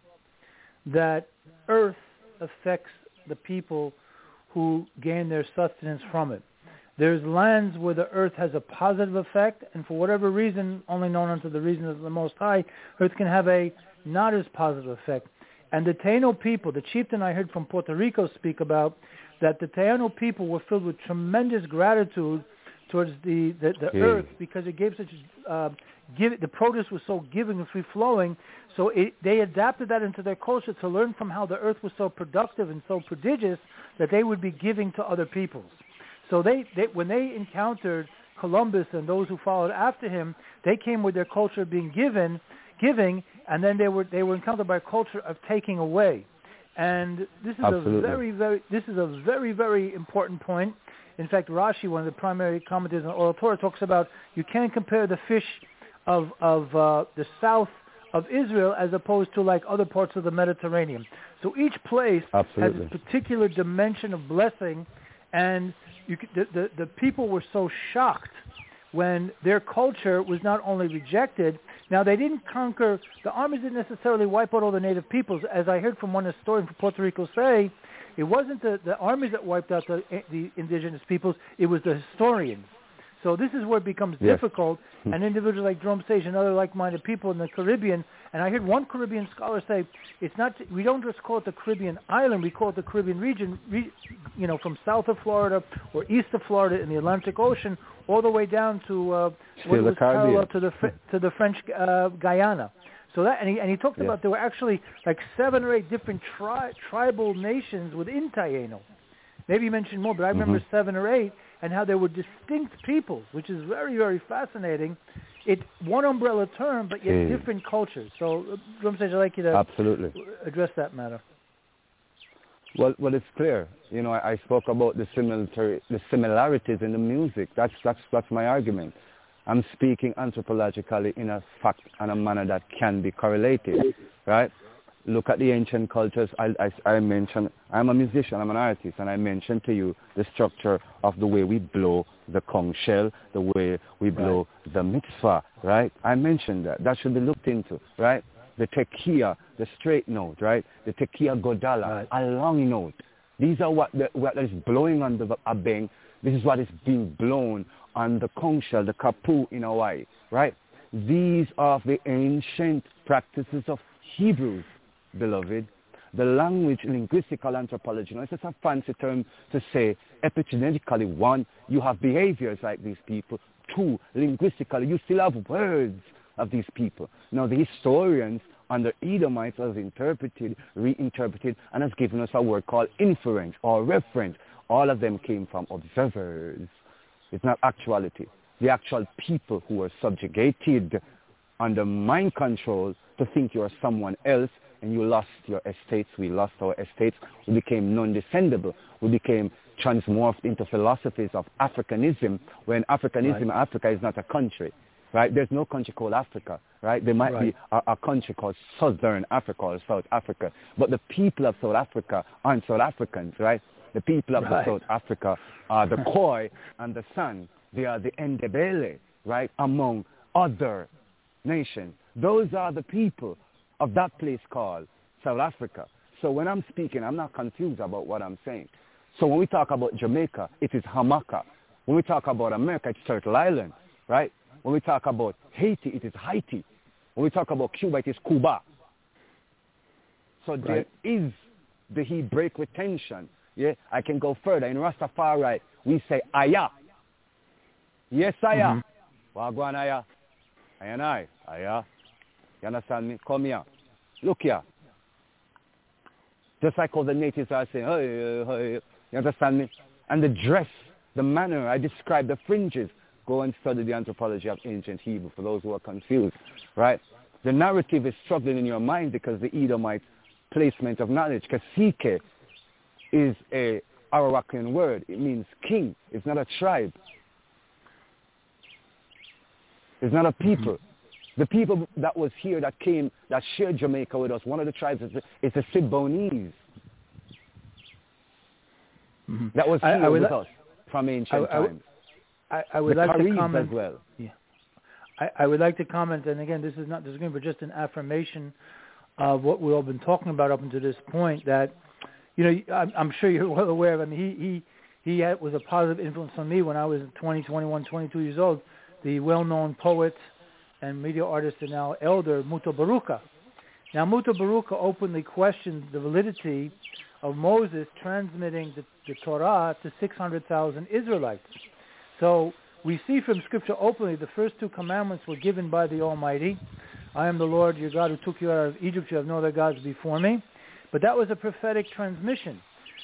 that earth affects the people who gain their sustenance from it. There's lands where the earth has a positive effect, and for whatever reason, only known unto the reason of the Most High, earth can have a not as positive effect. And the Taino people, the chieftain I heard from Puerto Rico speak about, that the Taino people were filled with tremendous gratitude towards the, the, the Yeah. earth because it gave such, uh, give, the produce was so giving and free-flowing, so it, they adapted that into their culture to learn from how the earth was so productive and so prodigious that they would be giving to other peoples. So they, they when they encountered Columbus and those who followed after him, they came with their culture of being given, giving, and then they were they were encountered by a culture of taking away. And this is Absolutely. a very, very this is a very, very important point. In fact, Rashi, one of the primary commentators on Oral Torah, talks about you can't compare the fish of of uh, the south of Israel as opposed to like other parts of the Mediterranean. So each place Absolutely. has a particular dimension of blessing, and you could, the, the the people were so shocked when their culture was not only rejected. Now, they didn't conquer, the armies didn't necessarily wipe out all the native peoples. As I heard from one historian from Puerto Rico say, it wasn't the, the armies that wiped out the, the indigenous peoples, it was the historians. So this is where it becomes Yes. difficult, and individuals like Jerome Sage and other like-minded people in the Caribbean, and I heard one Caribbean scholar say, it's not, we don't just call it the Caribbean island, we call it the Caribbean region, re, you know, from south of Florida or east of Florida in the Atlantic Ocean, all the way down to uh, what the was Caribbean. parallel to the Fr- to the French uh, Guyana. So that, and he and he talked Yes. about there were actually like seven or eight different tri- tribal nations within Taino. Maybe you mentioned more, but I remember Mhm. seven or eight, and how they were distinct peoples, which is very, very fascinating. it's one umbrella term, but yet Okay. different cultures. So, Drum Sage, I'd like you to Absolutely. address that matter. Well, well, it's clear. You know, I, I spoke about the similar, the similarities in the music. That's that's that's my argument. I'm speaking anthropologically in a fact and a manner that can be correlated, right? Look at the ancient cultures. I, I, I mentioned, I'm a musician, I'm an artist, and I mentioned to you the structure of the way we blow the conch shell, the way we blow right. the mitzvah, right? I mentioned that. That should be looked into, right? The tekiah, the straight note, right? The tekiah godala, right. a long note. These are what, the, what is blowing on the abeng. This is what is being blown on the conch shell, the kapu in Hawaii, right? These are the ancient practices of Hebrews, beloved. The language, linguistical anthropology, you know, it's just a fancy term to say epigenetically, one, you have behaviors like these people. Two, linguistically, you still have words of these people. Now, the historians under Edomites has interpreted, reinterpreted, and has given us a word called inference or reference. All of them came from observers. It's not actuality. The actual people who were subjugated under mind control to think you are someone else, and you lost your estates, we lost our estates, we became non-descendable, we became transmorphed into philosophies of Africanism, when Africanism, right. Africa is not a country, right? There's no country called Africa, right? There might right. be a, a country called Southern Africa or South Africa, but the people of South Africa aren't South Africans, right? The people of right. South Africa are the Khoi and the San. They are the Ndebele, right, among other nations. Those are the people of that place called South Africa. So when I'm speaking, I'm not confused about what I'm saying. So when we talk about Jamaica, it is Jamaica. When we talk about America, it's Turtle Island, right? When we talk about Haiti, it is Haiti. When we talk about Cuba, it is Cuba. So right. there is the Hebraic retention. Yeah, I can go further. In Rastafari, we say Ayah. Yes, Ayah. Wagwan Ayah. Ayah and I. Ayah. You understand me? Come here. Look here. Just like all the natives are saying, hey, hey, you understand me? And the dress, the manner, I describe the fringes. Go and study the anthropology of ancient Hebrew for those who are confused, right? The narrative is struggling in your mind because the Edomite placement of knowledge. Kasike is a Arawakan word. It means king. It's not a tribe. It's not a people. The people that was here, that came, that shared Jamaica with us, one of the tribes is the, is the Sibonese. Mm-hmm. That was here I, I with li- us from ancient I, I, times. I, I would the like Caribs to comment as well. Yeah, I, I would like to comment, and again, this is not disagreement, but just an affirmation of what we've all been talking about up until this point. That, you know, I'm, I'm sure you're well aware of. I mean, he he he had, was a positive influence on me when I was twenty, twenty-one, twenty-two years old. The well-known poet and media artist and now elder, Muto Baruka. Now, Muto Baruka openly questioned the validity of Moses transmitting the, the Torah to six hundred thousand Israelites. So we see from Scripture openly the first two commandments were given by the Almighty. I am the Lord your God who took you out of Egypt. You have no other gods before me. But that was a prophetic transmission.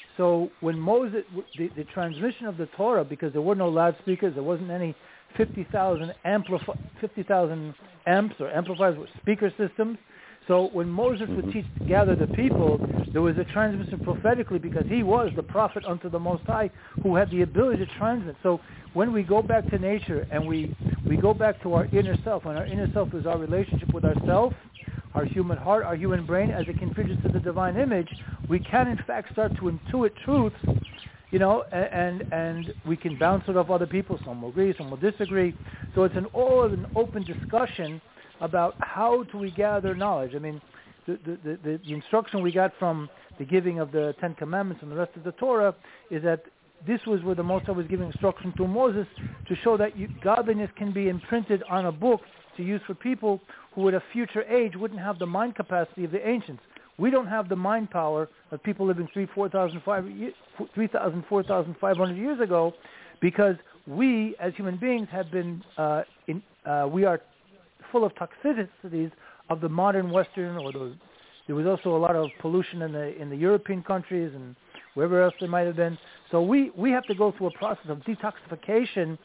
So when Moses, the, the transmission of the Torah, because there were no loudspeakers, there wasn't any fifty thousand amplifi- fifty thousand amps or amplifiers with speaker systems. So when Moses would teach, gather the people, there was a transmission prophetically because he was the prophet unto the Most High who had the ability to transmit. So when we go back to nature and we, we go back to our inner self, and our inner self is our relationship with ourself, our human heart, our human brain, as it contributes to the divine image, we can in fact start to intuit truths, you know, and and we can bounce it off other people. Some will agree, some will disagree. So it's an all an open discussion about how do we gather knowledge. I mean, the, the, the, the instruction we got from the giving of the Ten Commandments and the rest of the Torah is that this was where the Most High was giving instruction to Moses to show that you, godliness can be imprinted on a book to use for people who at a future age wouldn't have the mind capacity of the ancients. We don't have the mind power of people living three, four thousand, five, three thousand, four thousand five hundred years ago, because we, as human beings, have been uh, in, uh, we are full of toxicities of the modern Western, or the, there was also a lot of pollution in the in the European countries and wherever else there might have been. So we, we have to go through a process of detoxification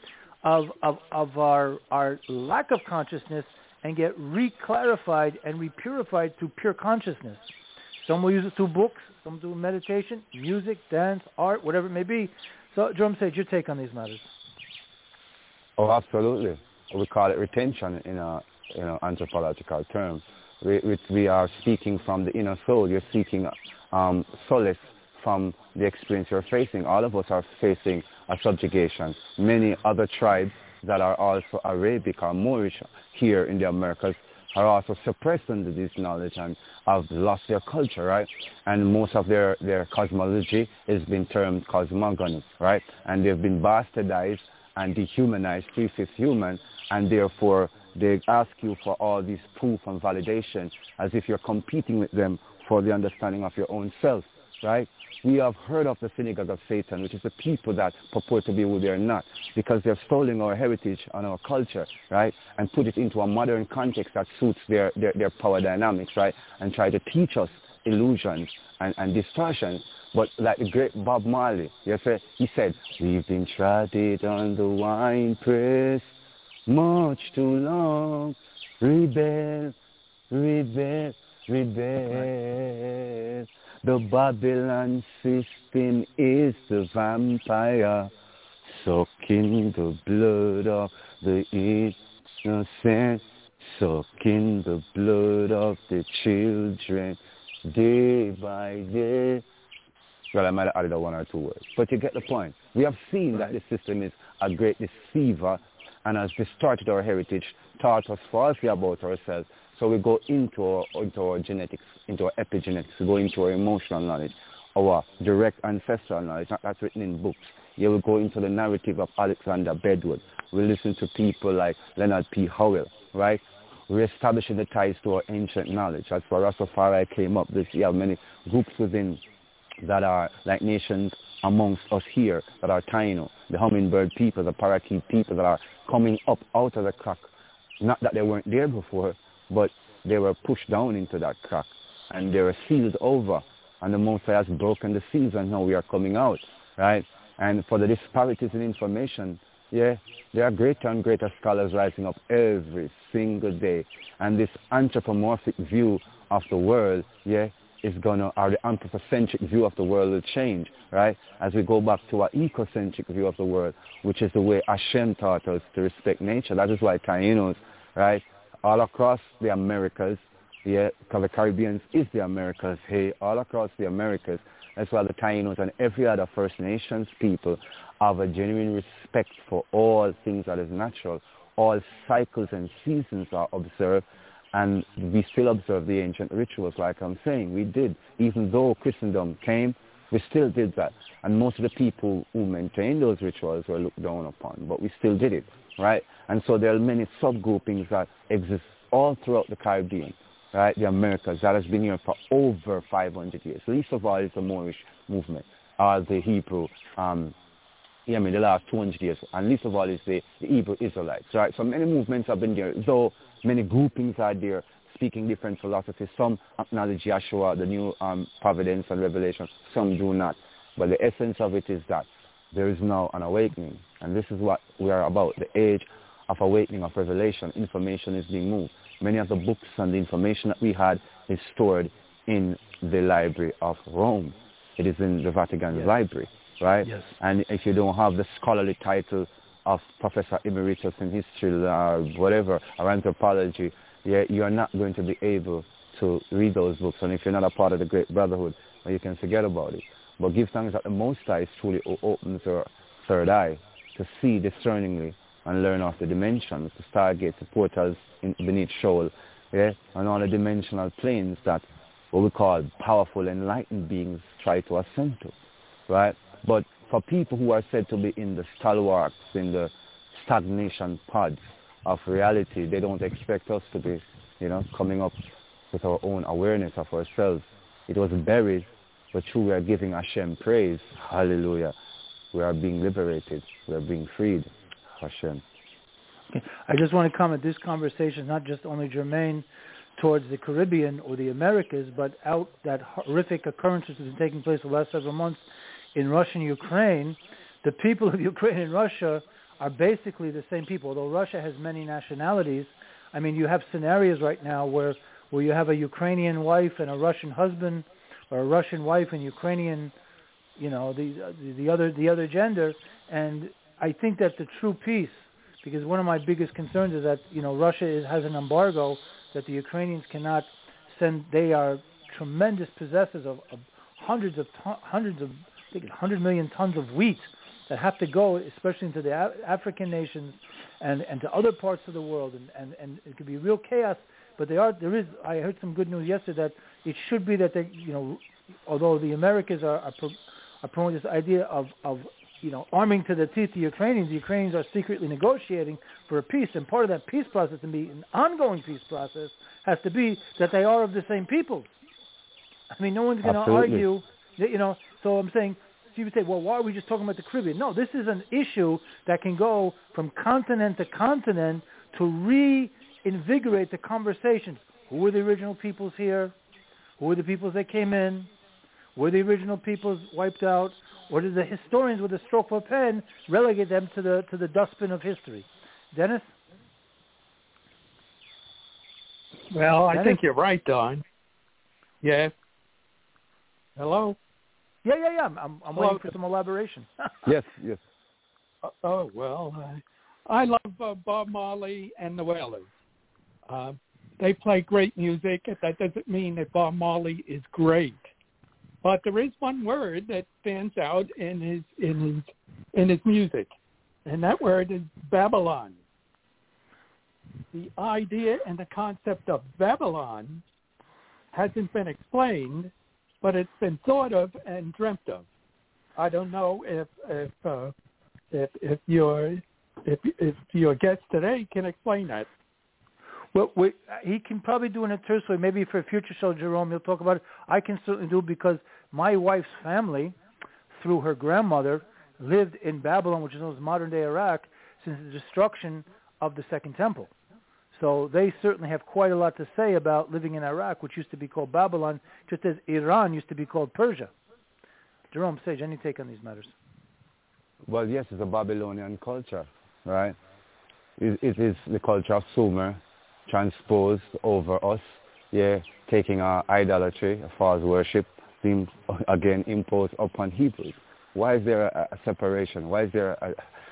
of, of, of our, our lack of consciousness and get re-clarified and re-purified through pure consciousness. Some will use it through books, some do meditation, music, dance, art, whatever it may be. So, Jerome Sage, your take on these matters? Oh, absolutely. We call it retention in a you know anthropological term. We, we, we are speaking from the inner soul. You're seeking um, solace from the experience you're facing. All of us are facing a subjugation. Many other tribes that are also Arabic or Moorish here in the Americas are also suppressed under this knowledge and have lost their culture, right? And most of their, their cosmology has been termed cosmogony, right? And they've been bastardized and dehumanized, three-fifths human, and therefore they ask you for all this proof and validation as if you're competing with them for the understanding of your own self, right? We have heard of the synagogue of Satan, which is the people that purport to be who they are not, because they're stealing our heritage and our culture, right, and put it into a modern context that suits their, their, their power dynamics, right, and try to teach us illusions and, and distortions. But like the great Bob Marley, you say, he said, we've been trodden on the wine press much too long, rebel, rebel, rebel. The Babylon system is the vampire, sucking the blood of the innocent, sucking the blood of the children, day by day. Well, I might have added a one or two words, but you get the point. We have seen that the system is a great deceiver and has distorted our heritage, taught us falsely about ourselves. So we go into our, into our genetics, into our epigenetics, we go into our emotional knowledge, our direct ancestral knowledge, that's written in books. Here we go into the narrative of Alexander Bedwood. We listen to people like Leonard P. Howell, right? We're establishing the ties to our ancient knowledge. As for Rastafari came up, this, you have many groups within that are like nations amongst us here that are Taino, the hummingbird people, the parakeet people that are coming up out of the crack. Not that they weren't there before, but they were pushed down into that crack and they were sealed over, and the Most High has broken the seals and now we are coming out, right? And for the disparities in information, yeah, there are greater and greater scholars rising up every single day, and this anthropomorphic view of the world, yeah, is gonna, or the anthropocentric view of the world will change, right? As we go back to our ecocentric view of the world, which is the way Hashem taught us to respect nature. That is why Tainos, right, all across the Americas, yeah, because the Caribbeans is the Americas, hey, all across the Americas, that's why the Tainos and every other First Nations people have a genuine respect for all things that is natural. All cycles and seasons are observed, and we still observe the ancient rituals, like I'm saying. We did. Even though Christendom came, we still did that. And most of the people who maintained those rituals were looked down upon, but we still did it, right? And so there are many subgroupings that exist all throughout the Caribbean, right, the Americas, that has been here for over five hundred years. Least of all is the Moorish movement, or the Hebrew, um, yeah, I mean, the last two hundred years, and least of all is the, the Hebrew Israelites, right? So many movements have been there, though many groupings are there speaking different philosophies. Some acknowledge Yeshua, the new um, providence and revelation, some do not. But the essence of it is that there is now an awakening, and this is what we are about, the age of awakening, of revelation. Information is being moved. Many of the books and the information that we had is stored in the Library of Rome. It is in the Vatican yes. Library, right? Yes. And if you don't have the scholarly title of Professor Emeritus in history or whatever, or anthropology, yeah, you are not going to be able to read those books. And if you're not a part of the Great Brotherhood, well, you can forget about it. But give thanks that the Most High is truly opens our third eye to see discerningly and learn of the dimensions, the stargates, the portals in, beneath Sheol, yeah, and all the dimensional planes that what we call powerful enlightened beings try to ascend to, right? But for people who are said to be in the stalwarts, in the stagnation pods of reality, they don't expect us to be, you know, coming up with our own awareness of ourselves. It was buried, but true, we are giving Hashem praise. Hallelujah. We are being liberated. We are being freed. Hashem. Okay. I just want to comment, this conversation is not just only germane towards the Caribbean or the Americas, but out that horrific occurrences that have been taking place the last several months in Russia and Ukraine. The people of Ukraine and Russia are basically the same people. Although Russia has many nationalities, I mean, you have scenarios right now where, where you have a Ukrainian wife and a Russian husband, or a Russian wife and Ukrainian, you know, the the other the other gender. And I think that the true peace, because one of my biggest concerns is that, you know, Russia is, has an embargo that the Ukrainians cannot send. They are tremendous possessors of, of hundreds of ton, hundreds of I think one hundred million tons of wheat that have to go, especially into the a- African nations and, and to other parts of the world, and, and, and it could be real chaos. But they are there is. I heard some good news yesterday that it should be that they, you know, although the Americans are are, pro, are promoting this idea of of you know arming to the teeth the Ukrainians, the Ukrainians are secretly negotiating for a peace, and part of that peace process, and be an ongoing peace process, has to be that they are of the same people. I mean, no one's going to argue, that, you know. So I'm saying, so you would say, well, why are we just talking about the Caribbean? No, this is an issue that can go from continent to continent to reinvigorate the conversations. Who were the original peoples here? Who were the peoples that came in? Were the original peoples wiped out? Or did the historians, with a stroke of a pen, relegate them to the to the dustbin of history? Dennis? Well, Dennis? I think you're right, Don. Yes. Hello? Yeah, yeah, yeah. I'm, I'm, I'm waiting for some elaboration. Yes, yes. Uh, oh, well, I, I love uh, Bob Marley and the Wailers. Uh, they play great music. That doesn't mean that Bob Marley is great. But there is one word that stands out in his in his in his music, and that word is Babylon. The idea and the concept of Babylon hasn't been explained, but it's been thought of and dreamt of. I don't know if if uh, if, if your if if your guest today can explain that. Well, we, he can probably do it in a terse way. Maybe for a future show, Jerome, he'll talk about it. I can certainly do it because my wife's family, through her grandmother, lived in Babylon, which is known as modern-day Iraq, since the destruction of the Second Temple. So they certainly have quite a lot to say about living in Iraq, which used to be called Babylon, just as Iran used to be called Persia. Jerome, Sage, any take on these matters? Well, yes, it's a Babylonian culture, right? It, it is the culture of Sumer transposed over us, yeah, taking our idolatry, false worship, being again imposed upon Hebrews. Why is there a, a separation? Why is there a,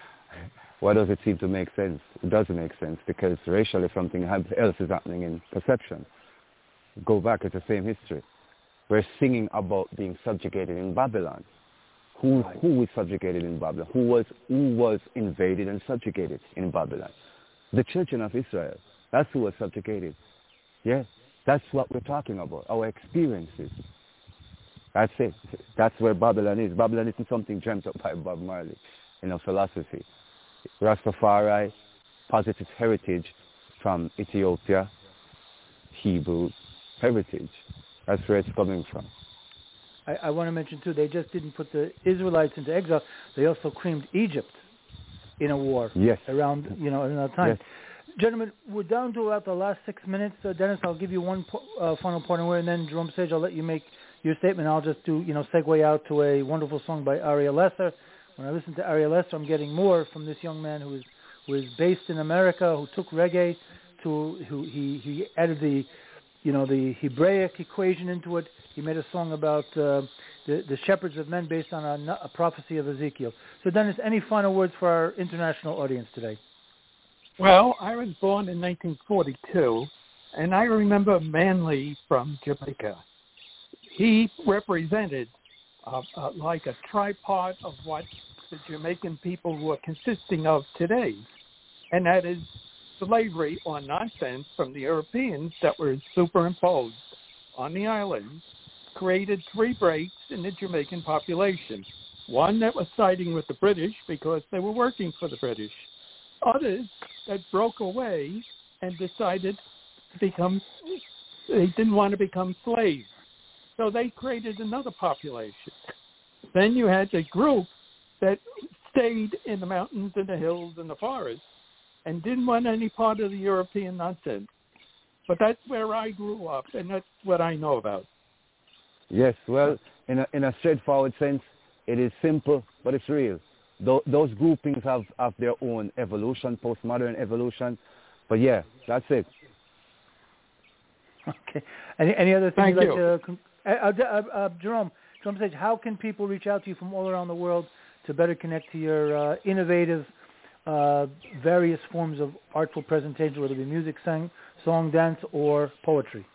why does it seem to make sense? It doesn't make sense because racially something else is happening in perception. Go back, it's the same history. We're singing about being subjugated in Babylon. Who who was subjugated in Babylon? Who was who was invaded and subjugated in Babylon? The children of Israel. That's who was subjugated. Yeah, that's what we're talking about, our experiences. That's it. That's where Babylon is. Babylon isn't something dreamt up by Bob Marley in a philosophy. Rastafari, positive heritage from Ethiopia, Hebrew heritage. That's where it's coming from. I, I want to mention, too, they just didn't put the Israelites into exile. They also creamed Egypt in a war yes. around, you know, in that time. Yes. Gentlemen, we're down to about the last six minutes. Uh, Dennis, I'll give you one po- uh, final point word, and then Jerome Sage, I'll let you make your statement. I'll just do, you know, segue out to a wonderful song by Ariel Lesser. When I listen to Ariel Lesser, I'm getting more from this young man who is who is based in America, who took reggae to, who he, he added the, you know, the Hebraic equation into it. He made a song about uh, the, the shepherds of men based on a, a prophecy of Ezekiel. So, Dennis, any final words for our international audience today? Well, I was born in nineteen forty-two, and I remember Manley from Jamaica. He represented uh, uh, like a tripod of what the Jamaican people were consisting of today, and that is slavery or nonsense from the Europeans that were superimposed on the island, created three breaks in the Jamaican population. One that was siding with the British because they were working for the British. Others that broke away and decided to become, they didn't want to become slaves. So they created another population. Then you had the group that stayed in the mountains and the hills and the forests and didn't want any part of the European nonsense. But that's where I grew up, and that's what I know about. Yes, well, in a, in a straightforward sense, it is simple, but it's real. th- those groupings have, have their own evolution, postmodern evolution. But yeah, that's it. Okay. Any any other things Thank you'd you. like to, uh, uh, uh, Jerome, Jerome says, how can people reach out to you from all around the world to better connect to your uh, innovative uh, various forms of artful presentation, whether it be music, sing, song, dance, or poetry?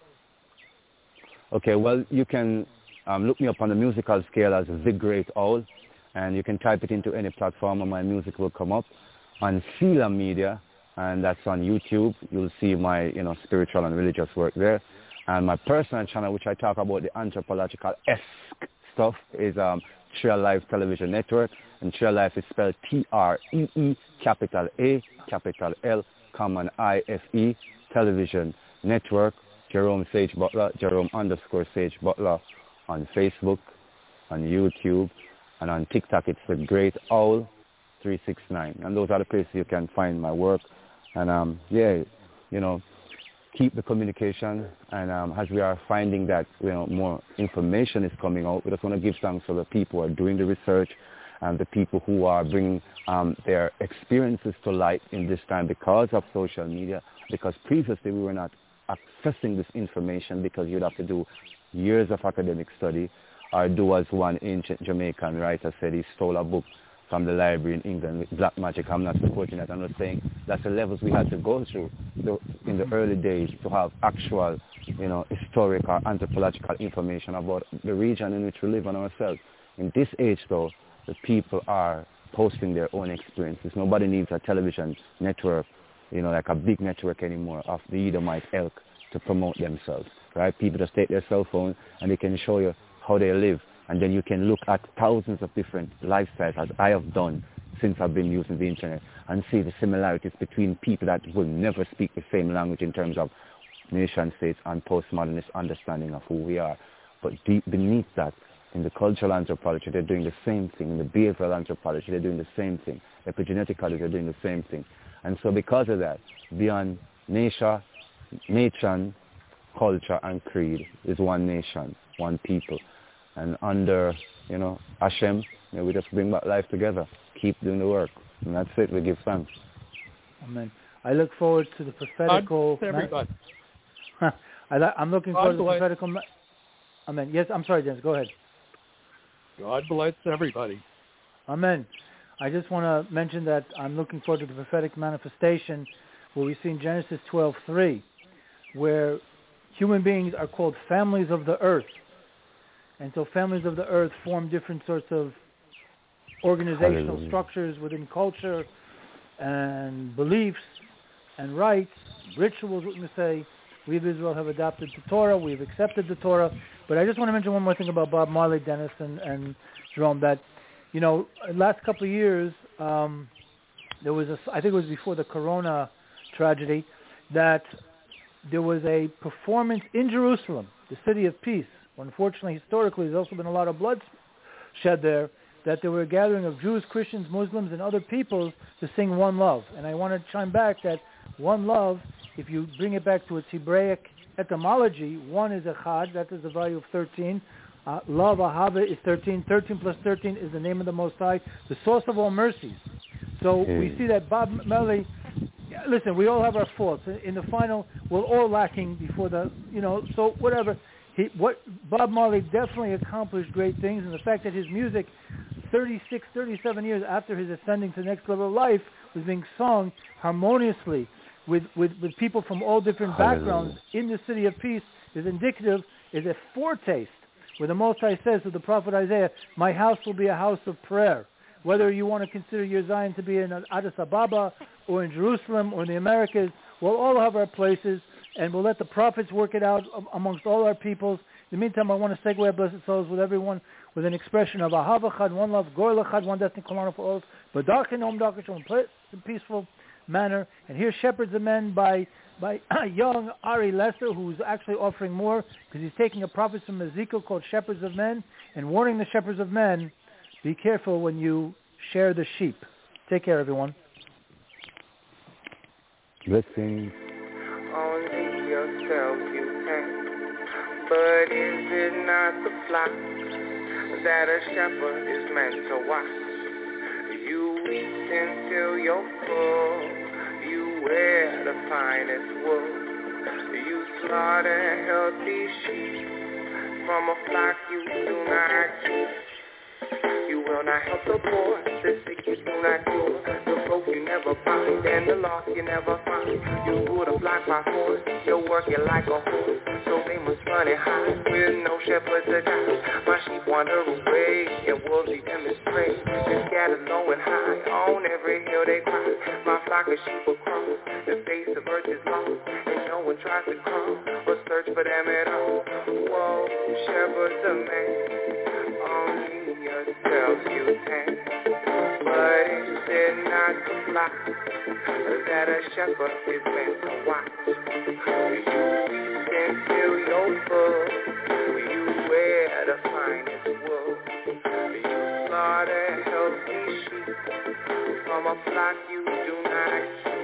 Okay, well, you can um, look me up on the musical scale as The Great Owl, and you can type it into any platform and my music will come up. On Sela Media, and that's on YouTube, you'll see my, you know, spiritual and religious work there. And my personal channel, which I talk about the anthropological-esque stuff, is um, Trail Life Television Network. And Trail Life is spelled T R E E, capital A, capital L, common I F E, Television Network. Jerome Sage Butler, Jerome underscore Sage Butler on Facebook, on YouTube, and on TikTok it's The Great Owl three six nine. And those are the places you can find my work. And um, yeah, you know, keep the communication. And um, as we are finding that, you know, more information is coming out, we just want to give thanks to the people who are doing the research and the people who are bringing um, their experiences to light in this time because of social media. Because previously we were not accessing this information because you'd have to do years of academic study, or do as one ancient Jamaican writer said, he stole a book from the library in England with black magic. I'm not supporting that. I'm not saying that's the levels we had to go through in the early days to have actual, you know, historic or anthropological information about the region in which we live and ourselves. In this age, though, the people are posting their own experiences. Nobody needs a television network, you know, like a big network anymore of the Edomite elk to promote themselves, right? People just take their cell phone and they can show you how they live. And then you can look at thousands of different lifestyles, as I have done since I've been using the internet, and see the similarities between people that will never speak the same language in terms of nation states and postmodernist understanding of who we are. But deep beneath that, in the cultural anthropology, they're doing the same thing. In the behavioral anthropology, they're doing the same thing. Epigenetically, they're doing the same thing. And so because of that, beyond nation, nation, culture, and creed is one nation, one people. And under, you know, Hashem, you know, we just bring back life together. Keep doing the work. And that's it. We give thanks. Amen. I look forward to the prophetical... God bless everybody. I, I'm looking God forward to the bless. prophetical... Amen. Yes, I'm sorry, Dennis. Go ahead. God bless everybody. Amen. I just want to mention that I'm looking forward to the prophetic manifestation where we see in Genesis twelve three, where human beings are called families of the earth. And so families of the earth form different sorts of organizational Hallelujah. structures within culture and beliefs and rites, rituals, what we say. We of Israel have adopted the Torah. We've accepted the Torah. But I just want to mention one more thing about Bob Marley, Dennis, and, and Jerome, that, you know, last couple of years, um, there was a, I think it was before the Corona tragedy, that there was a performance in Jerusalem, the city of peace. Unfortunately, historically, there's also been a lot of blood shed there, that there were a gathering of Jews, Christians, Muslims, and other peoples to sing One Love. And I want to chime back that One Love, if you bring it back to its Hebraic etymology, one is echad, that is the value of thirteen. Uh, love, ahava, is thirteen. thirteen plus thirteen is the name of the Most High, the source of all mercies. So Okay. we see that Bob Marley, listen, we all have our faults. In the final, we're all lacking before the, you know, so whatever. He, what Bob Marley definitely accomplished great things, and the fact that his music, thirty-six, thirty-seven years after his ascending to the next level of life, was being sung harmoniously with, with, with people from all different Hallelujah. backgrounds in the city of peace is indicative, is a foretaste, where the Most High says to the prophet Isaiah, my house will be a house of prayer. Whether you want to consider your Zion to be in Addis Ababa or in Jerusalem or in the Americas, we'll all have our places, and we'll let the prophets work it out amongst all our peoples. In the meantime, I want to segue our blessed souls with everyone with an expression of Ahava Chad, one love, Goy Lachad, one destiny, Kolana for all, Badach and Om Dakar, in peaceful manner. And here's Shepherds of Men by by young Ari Lester, who's actually offering more because he's taking a prophet from Ezekiel called Shepherds of Men and warning the Shepherds of Men, be careful when you share the sheep. Take care, everyone. Blessings. Only yourself you can. But is it not the flock that a shepherd is meant to watch? You eat until you're full. You wear the finest wool. You slaughter healthy sheep from a flock you do not keep. You will not help the poor, the sick you do not cure, the broke you never find, and the lost you never find. You would have flock by force, you're working like a horse, so they must run and hide with no shepherd to guide. My sheep wander away, and wolves eat them as prey. They scatter low and high, on every hill they cry. My flock of sheep across the face of earth is lost, and no one tries to come or search for them at all. Whoa, shepherds of man, only yourself you can. But is it not the flock that a shepherd is meant to watch? You eat until you're full. You wear the finest wool. You slaughter healthy sheep from a flock you do not keep.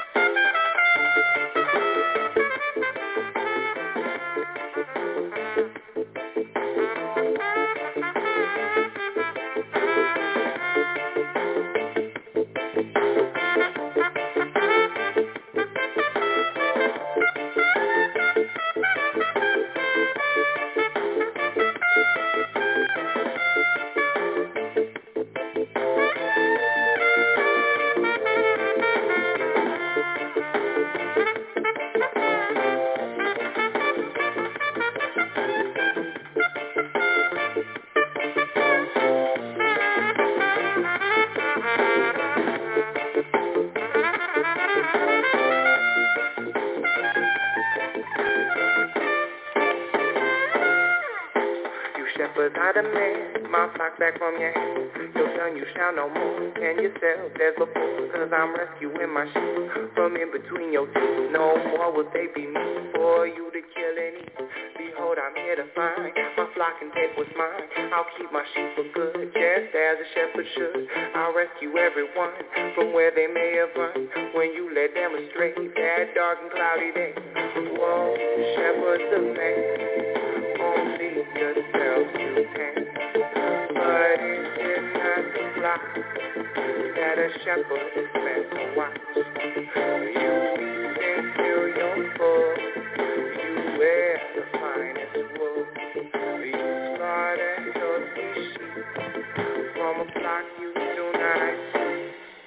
Not a man, my flock back from your hand. Your son you shall no more, and yourself as before. Cause I'm rescuing my sheep from in between your teeth. No more will they be mean for you to kill and eat. Behold, I'm here to find my flock and take what's mine. I'll keep my sheep for good, just as a shepherd should. I'll rescue everyone from where they may have run when you led them astray that dark and cloudy day. Whoa, shepherds of man, only yourself you can. But is it not the flock that a shepherd is meant to watch? You eat until you're full. You wear the finest wool. You slaughter healthy sheep from a flock you do not keep.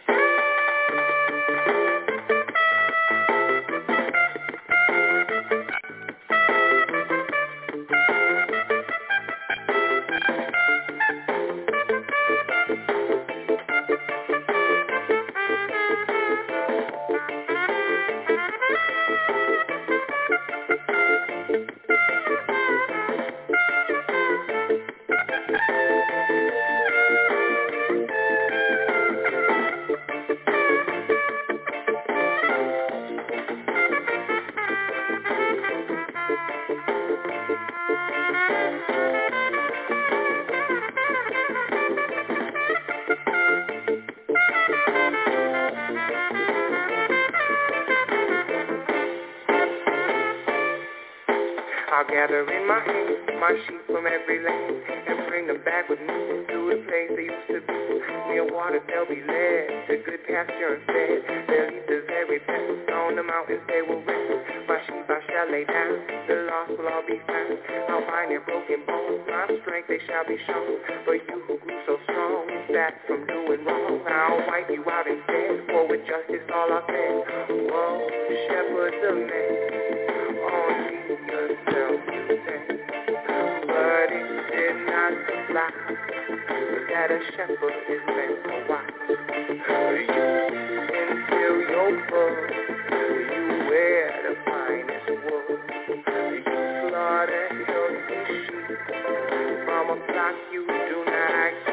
I'll gather in my hand my sheep from every land and bring them back with me to the place they used to be. Near water they'll be led to good pasture and fed. They'll eat the very best. On the mountains they will rest. My sheep I shall lay down. The lost will all be found. I'll bind their broken bones. My strength they shall be shown. For you who grew so strong, back from doing wrong, I'll wipe you out instead. For with justice all I'll say. Whoa, shepherds of men, only yourself you can. But is it not the flock that a shepherd is meant to watch? You eat until you're full. You wear the finest wool. You slaughter healthy sheep from a flock you do not